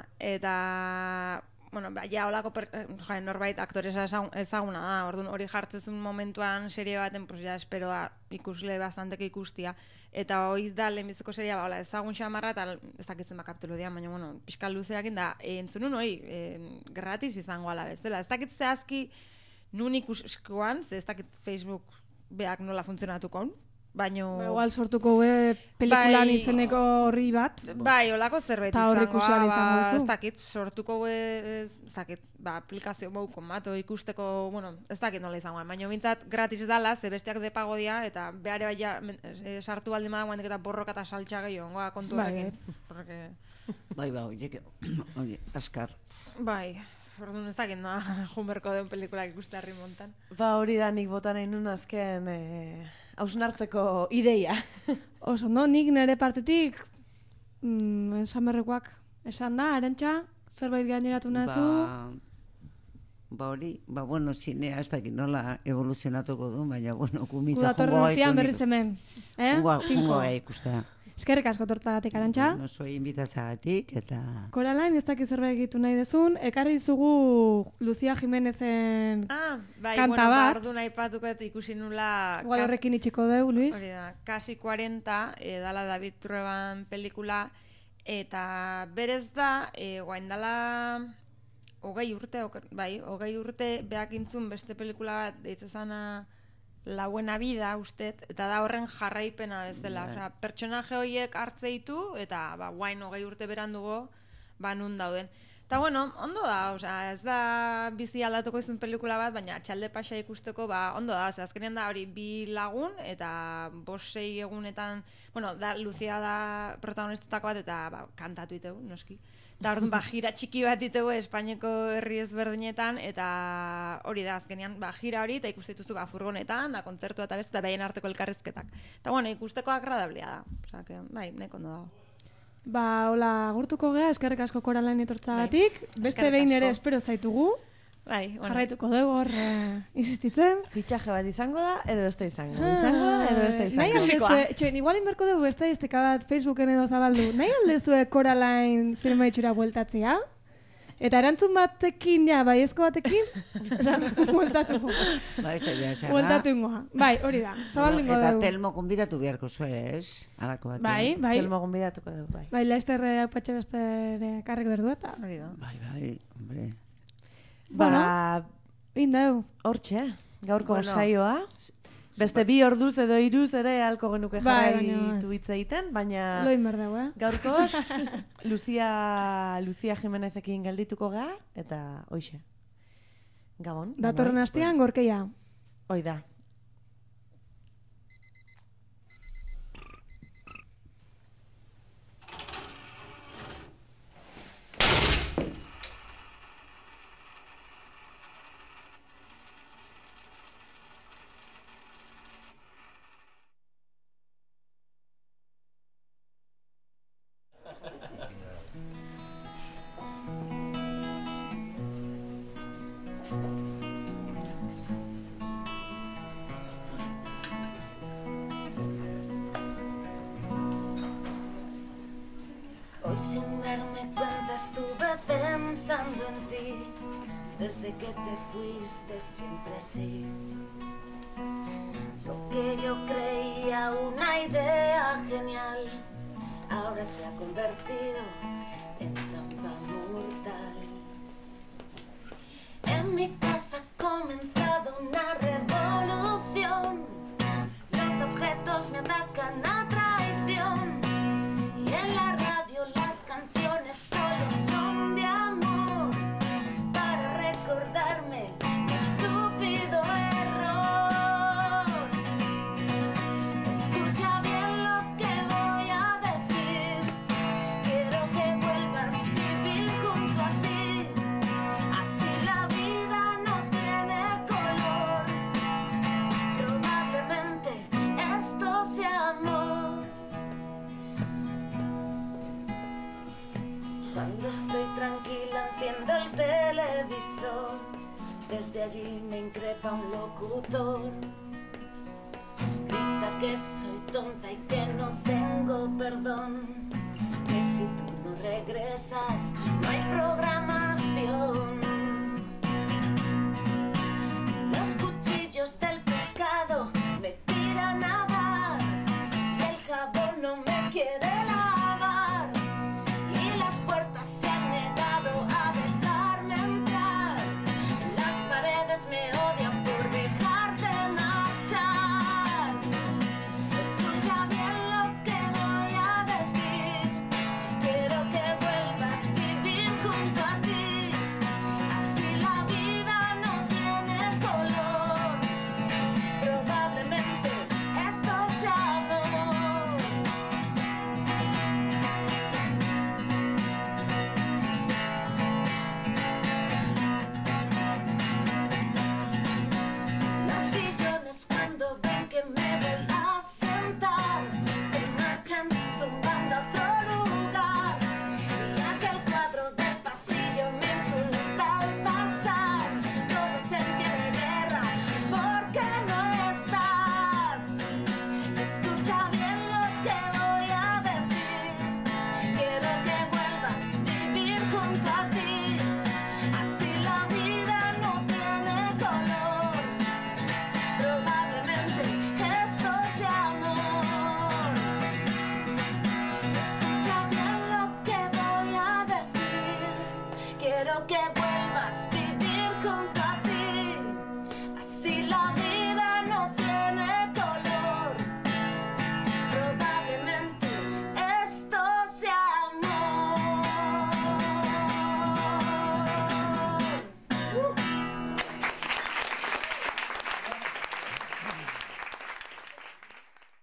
Eta, bueno, ba, ja, holako per, ja, norbait aktoresa ezaguna da, orduan hori jartzezun momentuan serie baten, pues ja, esperoa ikusle bastanteke ikustia. Eta hori da lehenbiziko seria, ba, hola, ezagun xamarra, eta ez dakitzen ba kapitulu dian, baina, bueno, pixka luzeakin da, e, entzunun hori, e, gratis izango ala bezala. Ez dakit zehazki nun ikuskoan, ez dakit Facebook beak nola funtzionatuko, baino... Ba, igual sortuko we pelikulan bai, izeneko horri bat. Bai, holako zerbait izango, ba, ez dakit, sortuko we, ez dakit, ba, aplikazio moukon bat, ikusteko, bueno, ez dakit nola izango, baina bintzat gratis dala, ze besteak de pago dia, eta behare bai ja, e, sartu baldin bada guendik eta borroka eta saltxa gehiago, ongoa kontu horrekin. Bai, bai, bai, oiek, oie, askar. Bai, orduan ez dakit, no, junberko den pelikulak ikuste harri montan. Ba, hori da nik botan egin nun azken... E... hausnartzeko ideia. Oso, no? Nik nire partetik mm, esan berrekoak esan da, Arantxa, zerbait gaineratu nazu? Ba, ba hori, ba bueno, zinea ez dakit nola evoluzionatuko du, baina bueno, kumitza jungo haitu. Berriz hemen, eh? Jungo gai ikustea. Eskerrik asko tortzagatik, Arantxa. Bueno, zoi inbitatzagatik, eta... Coraline, ez dakit zerbait egitu nahi dezun, ekarri dizugu Lucia Jiménezen ah, bai, kanta bueno, bat. Bardu nahi patuko eta ikusi nula... Igual horrekin itxiko deu, Luis. Hori da, Casi cuarenta, e, dala David Trueban pelikula, eta berez da, e, guain dala... hogei urte, oker, bai, hogei urte beak intzun beste pelikula bat, deitzezana... La buena vida, usted, eta da horren jarraipena bezala. Yeah. Osea, pertsonaje horiek hartze ditu, eta ba, guain hogei urte berandugo, ba, nun dauden. Eta bueno, ondo da, osea, ez da bizi aldatuko izun pelikula bat, baina txalde pasa ikusteko, ba, ondo da, osea, azkenean da hori bi lagun, eta bost sei egunetan, bueno, da, Lucia da protagonistetako bat, eta ba, kantatu itegu, noski. Eta orduan, ba, gira txiki bat ditegu Espainiako herri ezberdinetan, eta hori da, azkenean, ba, gira hori, eta ikuste dituzu, ba, furgonetan, da, kontzertua eta beste, eta behien arteko elkarrizketak. Eta bueno, ikusteko agradablea da, osea, que, bai, neko ondo dago. Ba, hola, agurtuko gea, eskerrik asko Coraline etortzagatik, beste behin ere espero zaitugu. Bai, bueno. Jarraituko dugu hor eh, insistitzen. Fitxaje bat izango da, edo ez da izango. Izango da, edo ez da izango. Nahi aldezue, txoen, igual inberko dugu estadistika bat Facebooken edo zabaldu. Nahi aldezue Coraline zinema itxura bueltatzea? Eta erantzun batekin, ja, baiezko batekin, esan, bueltatu goa. Ba, ez da idea txarra. Bueltatu ingoa. Bai, hori da, zabaldingo dugu. Eta Telmo konbidatu beharko zuez, alako batean. Bai, bai. Telmo konbidatuko dugu, bai. Bai, laizterre patxe bestere karrik berdu eta. Hori da. Bai, bai, hombre. Ba, indau. Hortxe, gaurko bueno, saioa. Beste bi orduz edo iruz ere halko genuke jarraitu hitz egiten, baina loin berdeu, eh? Gaurkoz Lucia Lucia Jiménezekin geldituko ga eta hoixe. Gabon. Datorren astean gorkeia. Hoi da. Hoy sin darme cuenta estuve pensando en ti, desde que te fuiste siempre así. Lo que yo creía una idea genial, ahora se ha convertido en trampa mortal. En mi casa ha comenzado una revolución, los objetos me atacan a traición, y en la radio las canciones solo son de amor, para recordarme mi estúpido error. Escucha bien lo que voy a decir, quiero que vuelvas a vivir junto a ti, así la vida no tiene color, probablemente esto sea amor. Cuando estoy tranquila enciendo el televisor, desde allí me increpa un locutor, grita que soy tonta y que no tengo perdón, que si tú no regresas no hay programación. Los cuchillos del pescado me tiran a dar, y el jabón no me quiere